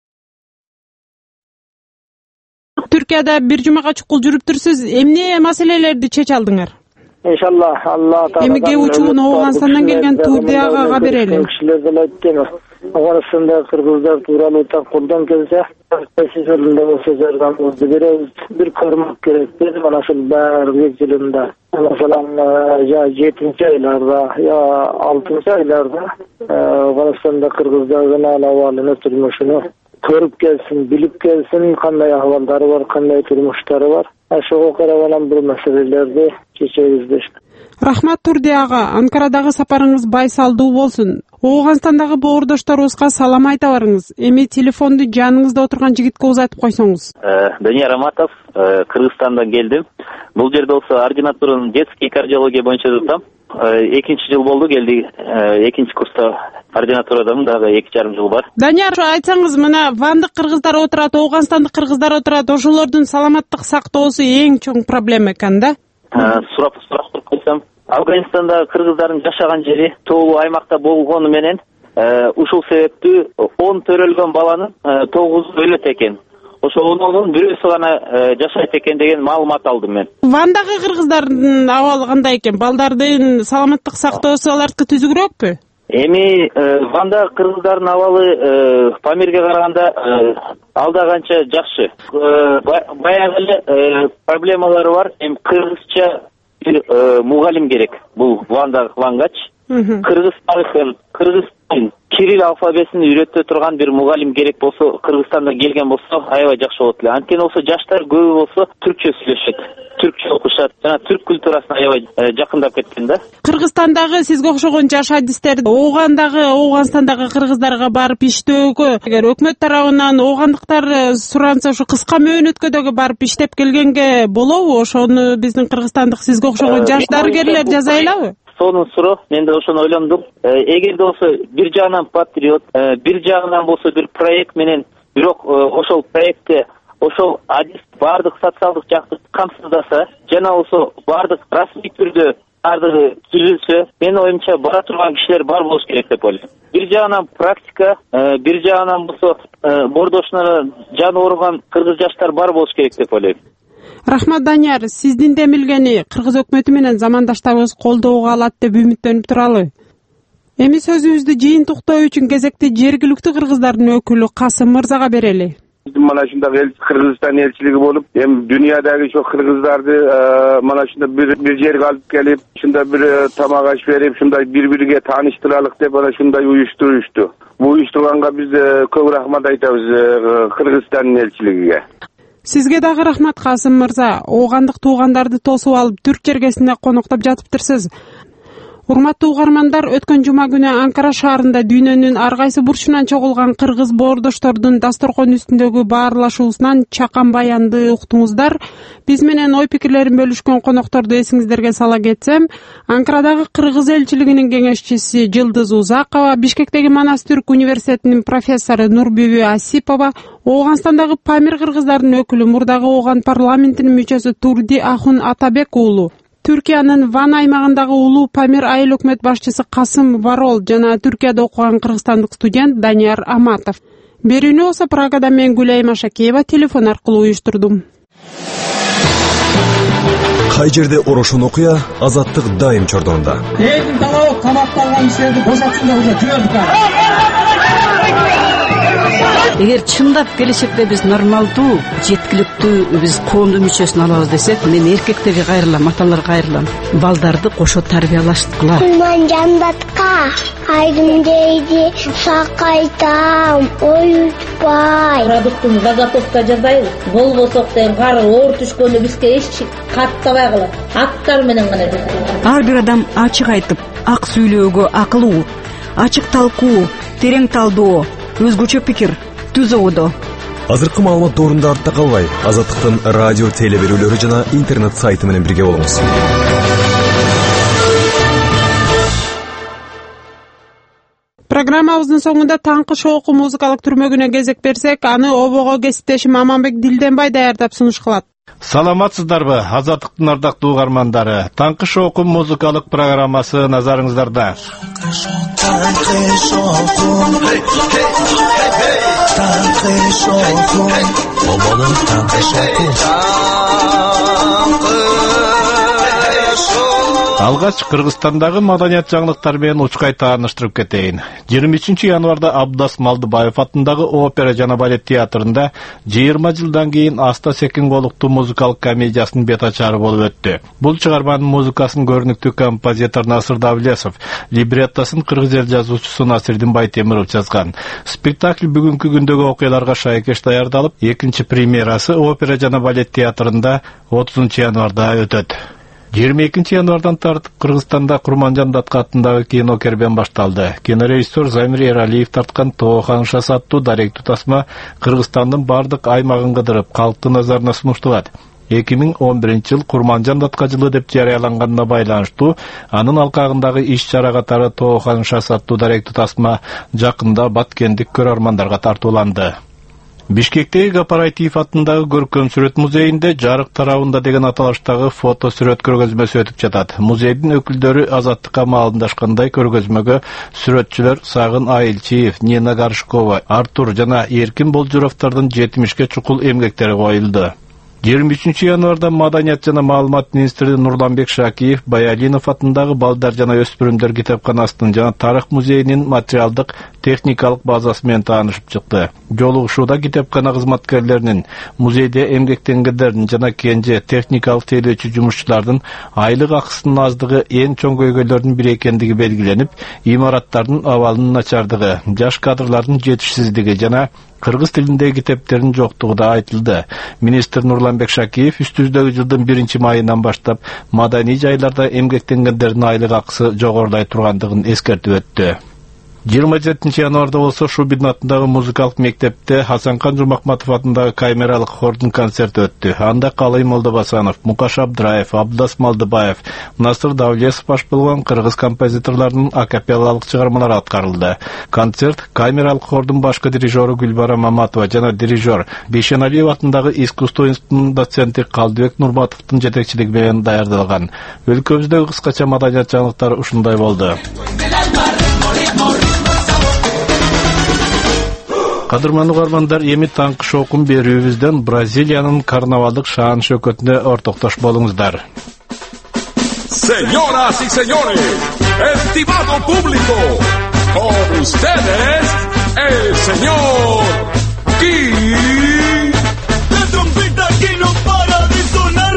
Түркияда бир жумага чукул жүрүптүрсүз. Эмне маселелерди чече алдыңар? Иншаллах, Алла таала. Эми кээ учууну Ооганстандан келген Турдияга берели. Кишилер деле айткан. Ооганстанда кыргыздар тууралуу так колдон келсе, сизерде болсо жардамыбызды беребиз. Бир көрмөк керек деди. Mana ошол баары жылында. Masalan, ya 7. aylarda ya 6. aylarda Ооганстанда кыргыздардын ahvalini, turmushunu көрүп келсин, билип келсин, кандай ахвалдары бар, кандай турмуштары бар. Ошого карап бир маселелерди чечебиз дешти. Рахмат Турди ага, Анкарадагы сапарыңыз байсалдуу болсун. Ооганстандагы боордошторубузга салам айта барыңыз. Эми телефонду жаныңызда отурган жигитке узатып койсоңуз. Данияр Аматов, Кыргызстандан келдим. Бул жерде болсо ординатураны детский кардиология боюнча жатам. 2 жыл болду келди. 2 курста ординатурадамын, дагы 2,5 жыл бар. Данияр, айтсаңыз, мына Вандык кыргыздар отурат, Ооганстандык кыргыздар отурат, ошолордун саламаттык сактоосу эң чоң проблема экен да? Сурап туруп койсом, Афганистанда кыргыздардын жашаган жери тоолуу аймакта болгону менен Ушул себептүү 10 төрөлгөн баланын 9 өлөт экен. Ошо онунун бирөөсү гана жашайт экен деген маалымат алдым мен. Вандагы кыргыздардын абалы кандай экен? Балдардын саламаттык сактоосу алардыкы түзүгүрөкпү? Эми Ванда кыргыздардын абалы Памирге караганда алда канча жакшы. Баягы эле проблемалары бар. Эми кыргызча бир мугалим керек. Бул Вандагы кылангач. Кыргыз тарыхын, кыргыз кирилл алфавитин үйрөтө турган бир мугалим керек болсо, Кыргызстандан келген болсо, аябай жакшы болот эле. Анткени болсо жаштар көбү болсо түркчө сүйлөшөт, түркчө окушат, жана түрк культурасына аябай жакындап кеткен да. Кыргызстандагы сизге окшогон жаш адистерди Оогандагы, Ооганстандагы кыргыздарга барып иштөөгө, эгер өкмөт тарабынан оогандыктар суранса, ушу кыска мөөнөткөдөгү барып иштеп келгенге болобу? Ошону биздин кыргызстандык сизге окшогон жаш дарыгерлер жасай алабы? Сонун суроо, мен да ошону ойлондум. Эгерде болсо бир жагынан патриот, бир жагынан болсо бир проект менен, бирок ошол проектте ошол адис баардык социалдык жакты камсыздаса, жана болсо баардык расмий түрдө баардыгы түзүлсө, менин оюмча бара турган кишилер бар болуш керек деп ойлойм. Бир жагынан практика, бир жагынан болсо бордошуна жаны ооруган кыргыз жаштар бар болуш керек деп ойлойм. Рахмат Данияр, сиздин демилгени кыргыз өкмөтү менен замандаштарыбыз колдоого алат деп үмүттөнүп туралы. Эми сөзүбүздү жыйынтыктоо үчүн кезекти жергиликтүү кыргыздардын өкүлү Касым мырзага берели. Mana şunda Kırgızistan elçiligi bolup, hem dünyadagi şu kırgızdарды mana şunda bir yerge alıp gelip, şunda bir tamak aş verip, şunda birbiriga tanıştıralık dep ana şunday uyuşturuştu. Bu uyuşturganga biz көп rahmat aytabız Kırgızistan elçiligiге. Сизге дагы рахмат Касым мырза. Оогандык туугандарды тосуп алып Түрк жергесинде коноктоп жатыптырсыз. Урматтуу угармандар, өткөн жума күнү Анкара шаарында дүйнөнүн ар кайсы бурчунан чогулган кыргыз боордоштордун дасторкон үстүндөгү баарлашуусунан чакан баянды уктуңуздар. Биз менен ой пикирлерин бөлүшкөн конокторду эсиңиздерге сала кетсем, Анкарадагы кыргыз элчилигинин кеңешчиси Жылдыз Узакова, Бишкектеги Манас Түрк университетинин профессору Нурбүбү Асипова, Ооганстандагы Памир кыргыздардын өкүлү, мурдагы Ооган парламентинин мүчөсү Турди Ахун Атабек уулу, Түркиянын Ван аймагындагы улуу Памир айыл өкмөт башчысы Касым Варол жана Түркияда окуган кыргызстандык студент Данияр Аматов. Берүүнү болсо Прагада мен Гүлайым Ашакеева телефон аркылуу уюштурдум. Кай жерде орошон окуя, азаттык дайым чордонда. Элдин талабы камакта алган кишилерди бошотсун деп уже жибердик. Эгер чындап келечекте биз нормалдуу, жеткиликтүү биз коомдун мүчөсүн алабыз десек, мен эркектерге кайрылам, аталарга кайрылам. Балдарды кошо тарбиялашткыла. Мен жандатка айдым дейди, сакайтам, оютпай. Продуктун заготовка жасайбыз. Болбосок деген кары оор түшкөндө бизге эч каттабай калат. Аттар менен гана жасайбыз. Ар бир адам ачык айтып, ак сүйлөөгө акылуу, ачык талкуу, терең талдоо, өзгөчө пикир түзүүдө. Азыркы маалымат доорунда артта калбай, Азаттыктын радио теле берүүлөрү жана интернет сайты менен бирге болуңуз. Программабыздын соңунда таңкы шоуку музыкалык түрмөгүнө кезек берсек, аны обого кесиптешим Аманбек Дилденбай даярдап сунуш кылат. Саламатсыздарбы, Азаттыктын ардактуу угармандары. Таңкы шоуку музыкалык программасы назарыңыздарда. Алгач Кыргызстандагы маданият жаңылыктар менен учкай тааныштырып кетейин. 23 январда Абдас Малдыбаев атындагы опера жана балет театрында 20 жылдан кийин Аста Секин Голуктуу музыкалык комедиясынын бет ачары болуп өттү. Бул чыгарманын музыкасын көрүнүктүү композитор Насыр Давлесов, либреттосын кыргыз эл жазуучусу Насирдин Байтемиров жазган. Спектакль бүгүнкү күндөгү окуяларга шайкеш даярдалып, экинчи премьерасы опера жана балет театрында 30 январда өтөт. 22 январдан тартып Кыргызстанда Курманжан Датка атындагы кино кербен башталды. Кинорежиссер Замир Эралиев тарткан Тоохан Шас аттуу даректүү тасма Кыргызстандын бардык аймагын кыдырып, калктын назарына сунуштулат. 2011 жыл Курманжан Датка жылы деп жарыяланганына байланыштуу анын алкагындагы иш-чара катары Тоохан Шас аттуу даректүү тасма жакында баткендик көрөрмандарга тартууланды. Бишкектеги Кооператив атындагы көркөм сүрөт музейинде жарык тарабында деген аталыштагы фото сүрөт көргөзмөсү өтүп жатат. Музейдин өкүлдөрү азаттыкка маалымдашкандай көргөзмөгө сүрөтчүлөр Сагын Айылчиев, Нина Горшкова, Артур жана Эркин Болжуровдордун 70 чукул эмгектери коюлду. 23 январда Маданият жана маалымат министри Нурланбек Шакиев Баялинов атындагы балдар жана өспүрүмдөр китепканасынын жана тарых музейинин материалдык техникалык базасы менен таанышып чыкты. Жолугушууда китепкана кызматкерлеринин, музейде эмгектенгендердин жана кенже техникалык тейлөөчү жумушчулардын айлык акысынын аздыгы эң чоң көйгөйлөрдүн бири экендиги белгиленип, имараттардын абалынын начардыгы, жаш кадрлардын жетишсиздиги жана кыргыз тилиндеги китептердин жоктугу да айтылды. Министр Нурланбек Шакиев үстүбүздөгү жылдын 1-майынан баштап маданий жайларда эмгектенгендердин айлык акысы жогорулай тургандыгын эскертип өттү. 27 январда болсо Шубин атындагы музыкалык мектепте Хасанкан Жумахматов атындагы камералык хордун концерти өттү. Анда Калый Молдобасанов, Мукаш Абдраев, Абдас Малдыбаев, Насыр Давлесов баш болгон кыргыз композиторлорунун акапеллалык чыгармалары аткарылды. Концерт камералык хордун башкы дирижеру Гүлбара Маматова жана дирижер Бейшеналиев атындагы искусство институтунун доценти Калдыбек Нурматовдун жетекчилиги менен даярдалган. Өлкөбүздөгү кыскача маданият жаңылыктары ушундай болду. Кадырман угармандар, эми таңкы шоукун берүүбүздөн Бразилиянын карнавалдык шаан шөкөтүнө ортоктош болуңуздар. Señoras y señores, estimado público, con ustedes el señor King. La trompeta que no para de sonar.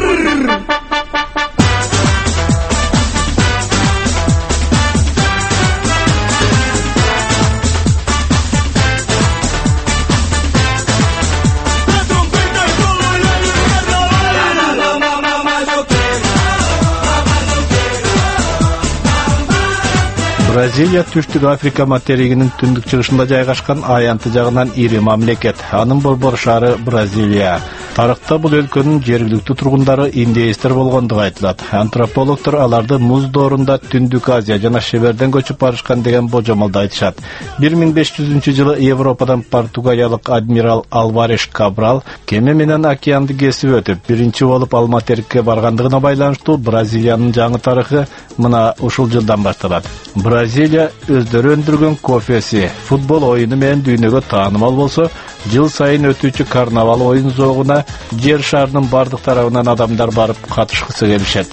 Бразилия Түштүк Африка материгинин түндүк чыгышында жайгашкан аянты жагынан ири мамлекет. Анын борбор шаары Бразилия. Тарыхта бул өлкөнүн жергиликтүү тургундары индеецтер болгондугу айтылат. Антропологдор аларды муз доорунда Түндүк Азия жана Шеберден көчүп барышкан деген божомолду айтышат. 1500-жылы Европадан португалиялык адмирал Алвареш Кабрал кеме менен океанды кесип өтүп, биринчи болуп ал материкке баргандыгына байланыштуу Бразилиянын жаңы тарыхы мына ушул жылдан башталат. Бразилия өздөрү өндүргөн кофеси, футбол оюну менен дүйнөгө таанымал болсо, жыл сайын өтүүчү карнавал оюн зоогуна жер шарынын бардык тарабынан адамдар барып катышкысы келишет.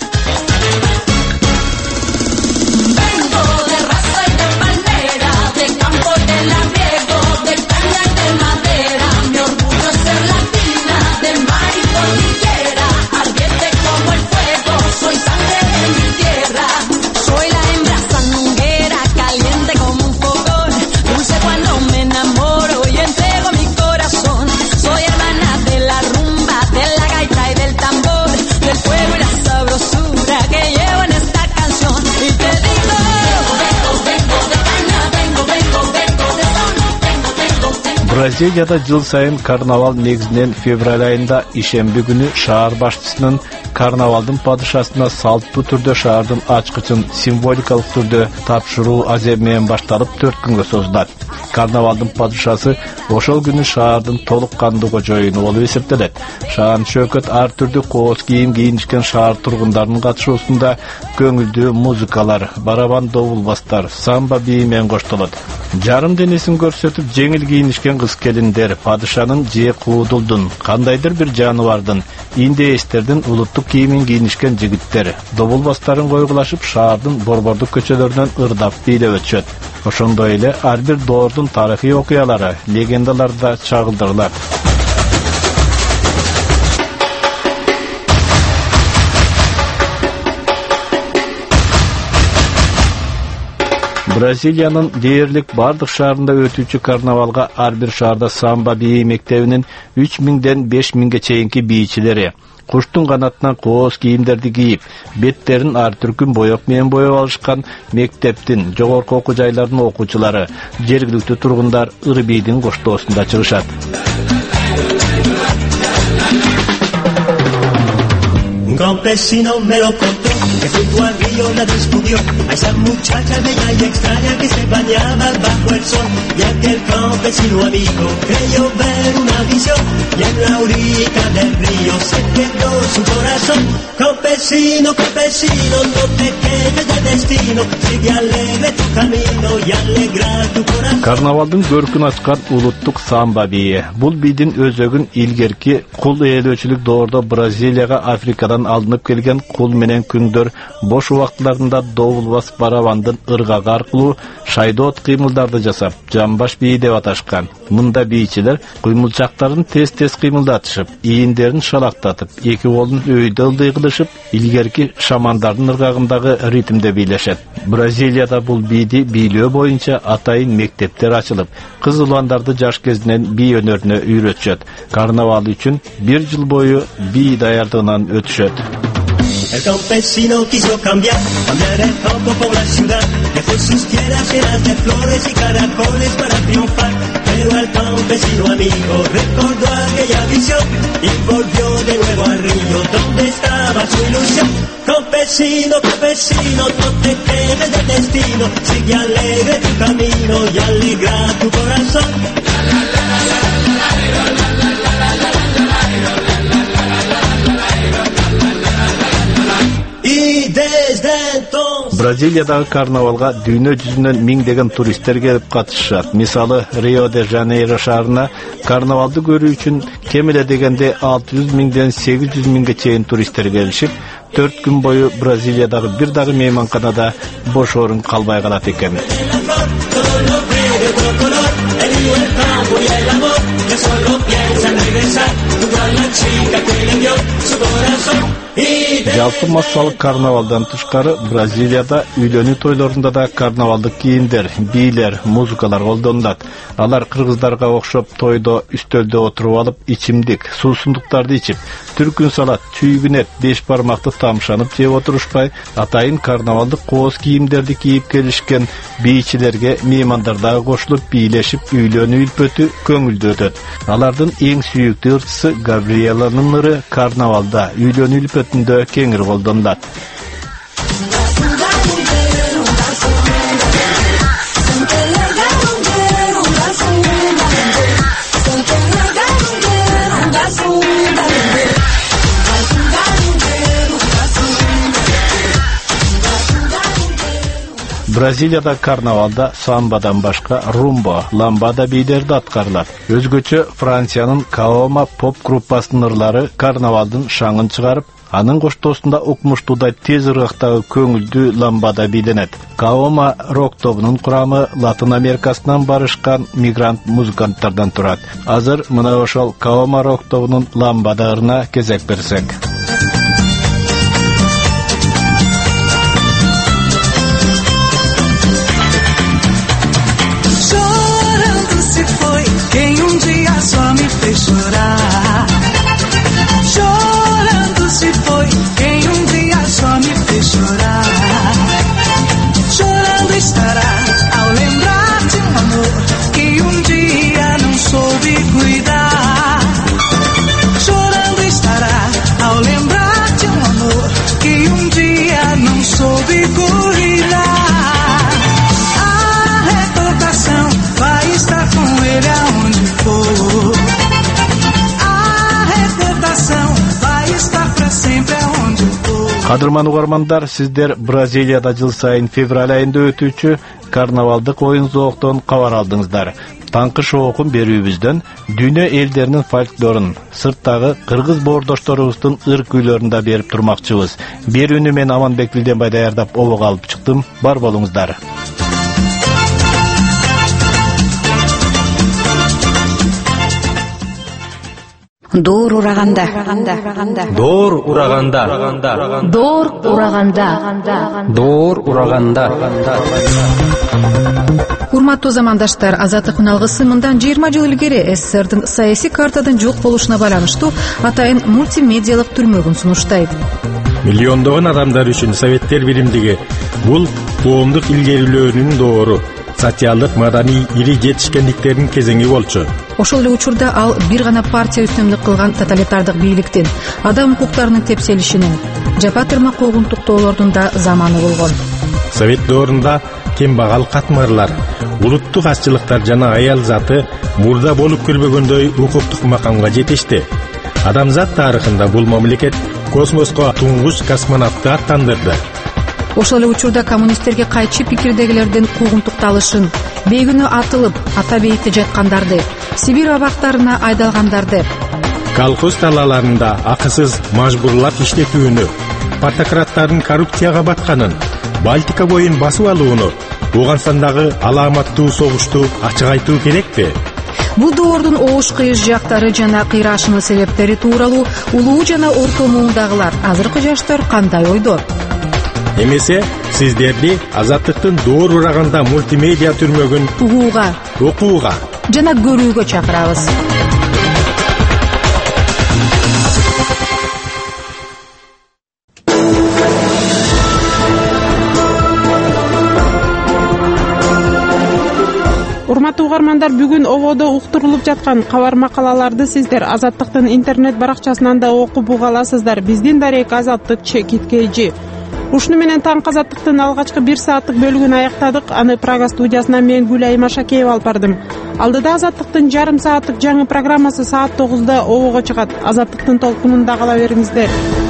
Бразилияда жыл сайын карнавал негизинен февраль айында ишемби күнү шаар башчысынын карнавалдын падышасына салттуу түрдө шаардын ачкычын символикалык түрдө тапшыруу азем менен башталып 4 күнгө созулат. Карнавалдын падышасы ошол күнү шаардын толук кандуу кожоюну болуп эсептелет. Шаан шөкөт ар түрдүү кооз кийим кийинишкен шаар тургундарынын катышуусунда көңүлдүү музыкалар, барабан добулбастар, самба бии менен коштолот. Жарым денесин көрсөтүп жеңил кийинишкен кыз келиндер, падышанын же куудулдун, кандайдыр бир жаныбардын, индеецтердин улуттук кийимин кийинишкен жигиттер, добулбастарын койгулашып шаардын борбордук көчөлөрүнөн ырдап бийлеп өтүшөт. Ошондой эле ар бир доордун тарыхый окуялары, легендалары да чагылдырылат. Бразилиянын дээрлик бардык шаарында өтүүчү карнавалга ар бир шаарда самба бии мектебинин 3000ден 5000ге чейинки бийчилери куштун канатынан кооз кийимдерди кийип, беттерин ар түркүн боек менен боеп алышкан мектептин, жогорку окуу жайлардын окуучулары, жергиликтүү тургундар ыр бийдин коштоосунда чыгышат. Un campesino melocotón que junto al río la descubrió, a esa muchacha bella y extraña que se bañaba bajo el sol, y aquel campesino amigo creyó ver una visión, y en la orilla del río se quedó su corazón. Campesino, campesino, no te quedes de destino, sigue alegre tu camino y alegra tu corazón. Карнавалдын көркүн ачкан улуттук самба бийи. Бул бийдин өзөгүн илгерки кул ээлөөчүлүк доордо Бразилияга Африкадан алынып келген кул менен күңдөр бош убактыларында добулбас барабандын ыргагы аркылуу шайдоот кыймылдарды жасап, жамбаш бийи деп аташкан. Мында бийчилер кыймылчактарын тез-тез кыймылдатышып, ийиндерин шалактатып, эки колун өйдө ылдый кылышып, илгерки шамандардын ыргагындагы ритмде бийлешет. Бразилияда бул бийди бийлөө боюнча атайын мектептер ачылып, кыз уландарды жаш кезинен бий өнөрүнө үйрөтүшөт. Карнавал үчүн 1 жыл бою бий даярдыгынан өтүшөт. El campesino quiso cambiar el campo por la ciudad, dejó sus tierras llenas de flores y caracoles para triunfar, pero el campesino amigo recordó aquella visión y volvió de nuevo al río donde estaba su ilusión. Campesino, campesino, no te quedes del destino, sigue alegre tu camino y alegra tu corazón. Бразилиядагы карнавалга дүйнө жүзүнөн миңдеген туристтер келип катышат. Мисалы, Рио-де-Жанейро шаарына карнавалды көрүү үчүн кем эле дегенде 600 миңден 800 миңге чейин туристтер келишип, 4 күн бою Бразилиядагы бир дагы мейманканада бош орун калбай калат экен. Жалпы массалык карнавалдан тышкары Бразилияда үйлөнүү тойлорунда да карнавалдык кийимдер, бийлер, музыкалар колдонулат. Алар кыргыздарга окшоп тойдо үстөлдө отуруп алып, ичимдик, суусундуктарды ичип, түркүн салат, чүйгүн эт, 5 бармакты тамшанып жеп отурушпай, атайын карнавалдык кооз кийимдерди кийип келишкен бийчилерге меймандар дагы кошулуп бийлешип, үйлөнүү үлпөтү көңүлдүү өтөт. Алардын эң сүйүктүү ырчысы Габриэланын ыры карнавалда, үйлөнүү үлпөтүндө кеңир колдонулат. Бразилияда карнавалда самбадан башка румба, ламбада бийлерди аткарылат. Өзгөчө Франциянын Каома поп группасынын ырлары карнавалдын шаңын чыгарып, анын коштоосунда укмуштуудай тез ыргактагы көңүлдүү ламбада биленет. Каома рок тобунун курамы Латын Америкасынан барышкан мигрант музыканттардан турат. Азыр мына ошол Каома рок тобунун ламбада ырына кезек берсек. Só me fez chorar. Chorando se foi quem dia só me fez chorar. Chorando estará ao lembrar de amor que dia não soube cuidar. Chorando estará ao lembrar de amor que dia não soube cuidar. A recordação vai estar com ele aonde for. Кадырман угармандар, сиздер Бразилияда жыл сайын февраль айында өтүүчү карнавалдык оюн зооктон кабар алдыңыздар. Таңкы шоокун берүүбүздөн дүйнө элдеринин фольклорун, сырттагы кыргыз боордошторубуздун ыр күйлөрүн да берип турмакчыбыз. Берүүнү мен Аманбек Билденбай даярдап обого алып чыктым. Бар болуңуздар. Доор ураганда. Доор ураганда. Доор ураганда. Доор ураганда. Урматтуу замандаштар, Азаттыктын алгысы мындан 20 жыл илгери СССРдин саясий картадан жок болушуна байланыштуу атайын мультимедиалык түрмөгүн сунуштайт. Миллиондогон адамдар үчүн советтер биримдиги бул коомдук илгерилөөнүн доору. социалдык маданий ири жетишкендиктердин кезеңи болчу. Ошол эле учурда ал бир гана партия үстөмдүк кылган тоталитардык бийликтин, адам укуктарынын тепселишинин, жапа тырмак куугунтуктоолордун да заманы болгон. Совет доорунда кембагал катмарлар, улуттук азчылыктар жана аял заты мурда болуп көрбөгөндөй укуктук макамга жетишти. Адамзат тарыхында бул мамлекет космоско туңгуч космонавтты аттандырды. Ошол эле учурда коммунисттерге кайчы пикирдегилердин куугунтукталышын, бейгүнөө атылып, ата бейитте жаткандарды, Сибирь абактарына айдалгандарды, колхоз талааларында акысыз мажбурлап иштетүүнү, партократтардын коррупцияга батканын, Балтика боюн басып алууну, Ооганстандагы аламаттуу согушту ачык айтуу керекпи? Бул доордун оош кыйыш жактары жана кыйрашмы себептери тууралуу улуу жана орто муундагылар, азыркы жаштар кандай ойдо? Эмесе сиздерди Азаттыктын доор ураганда мультимедиа түрмөгүн угууга, окууга жана көрүүгө чакырабыз. Урматтуу угармандар, бүгүн ободо уктурулуп жаткан кабар макалаларды сиздер Азаттыктын интернет баракчасынан да окуп уга аласыздар. Биздин дарек Азаттык ЧКТК. Ушуну менен таң Азаттыктын алгачкы 1 сааттык бөлүгүн аяктадык. Аны Прага студиясынан мен Гүлай Машакеева алып бардым. Алдыда Азаттыктын жарым сааттык жаңы программасы саат 9-да обого чыгат. Азаттыктын толкунунда кала бериңиздер.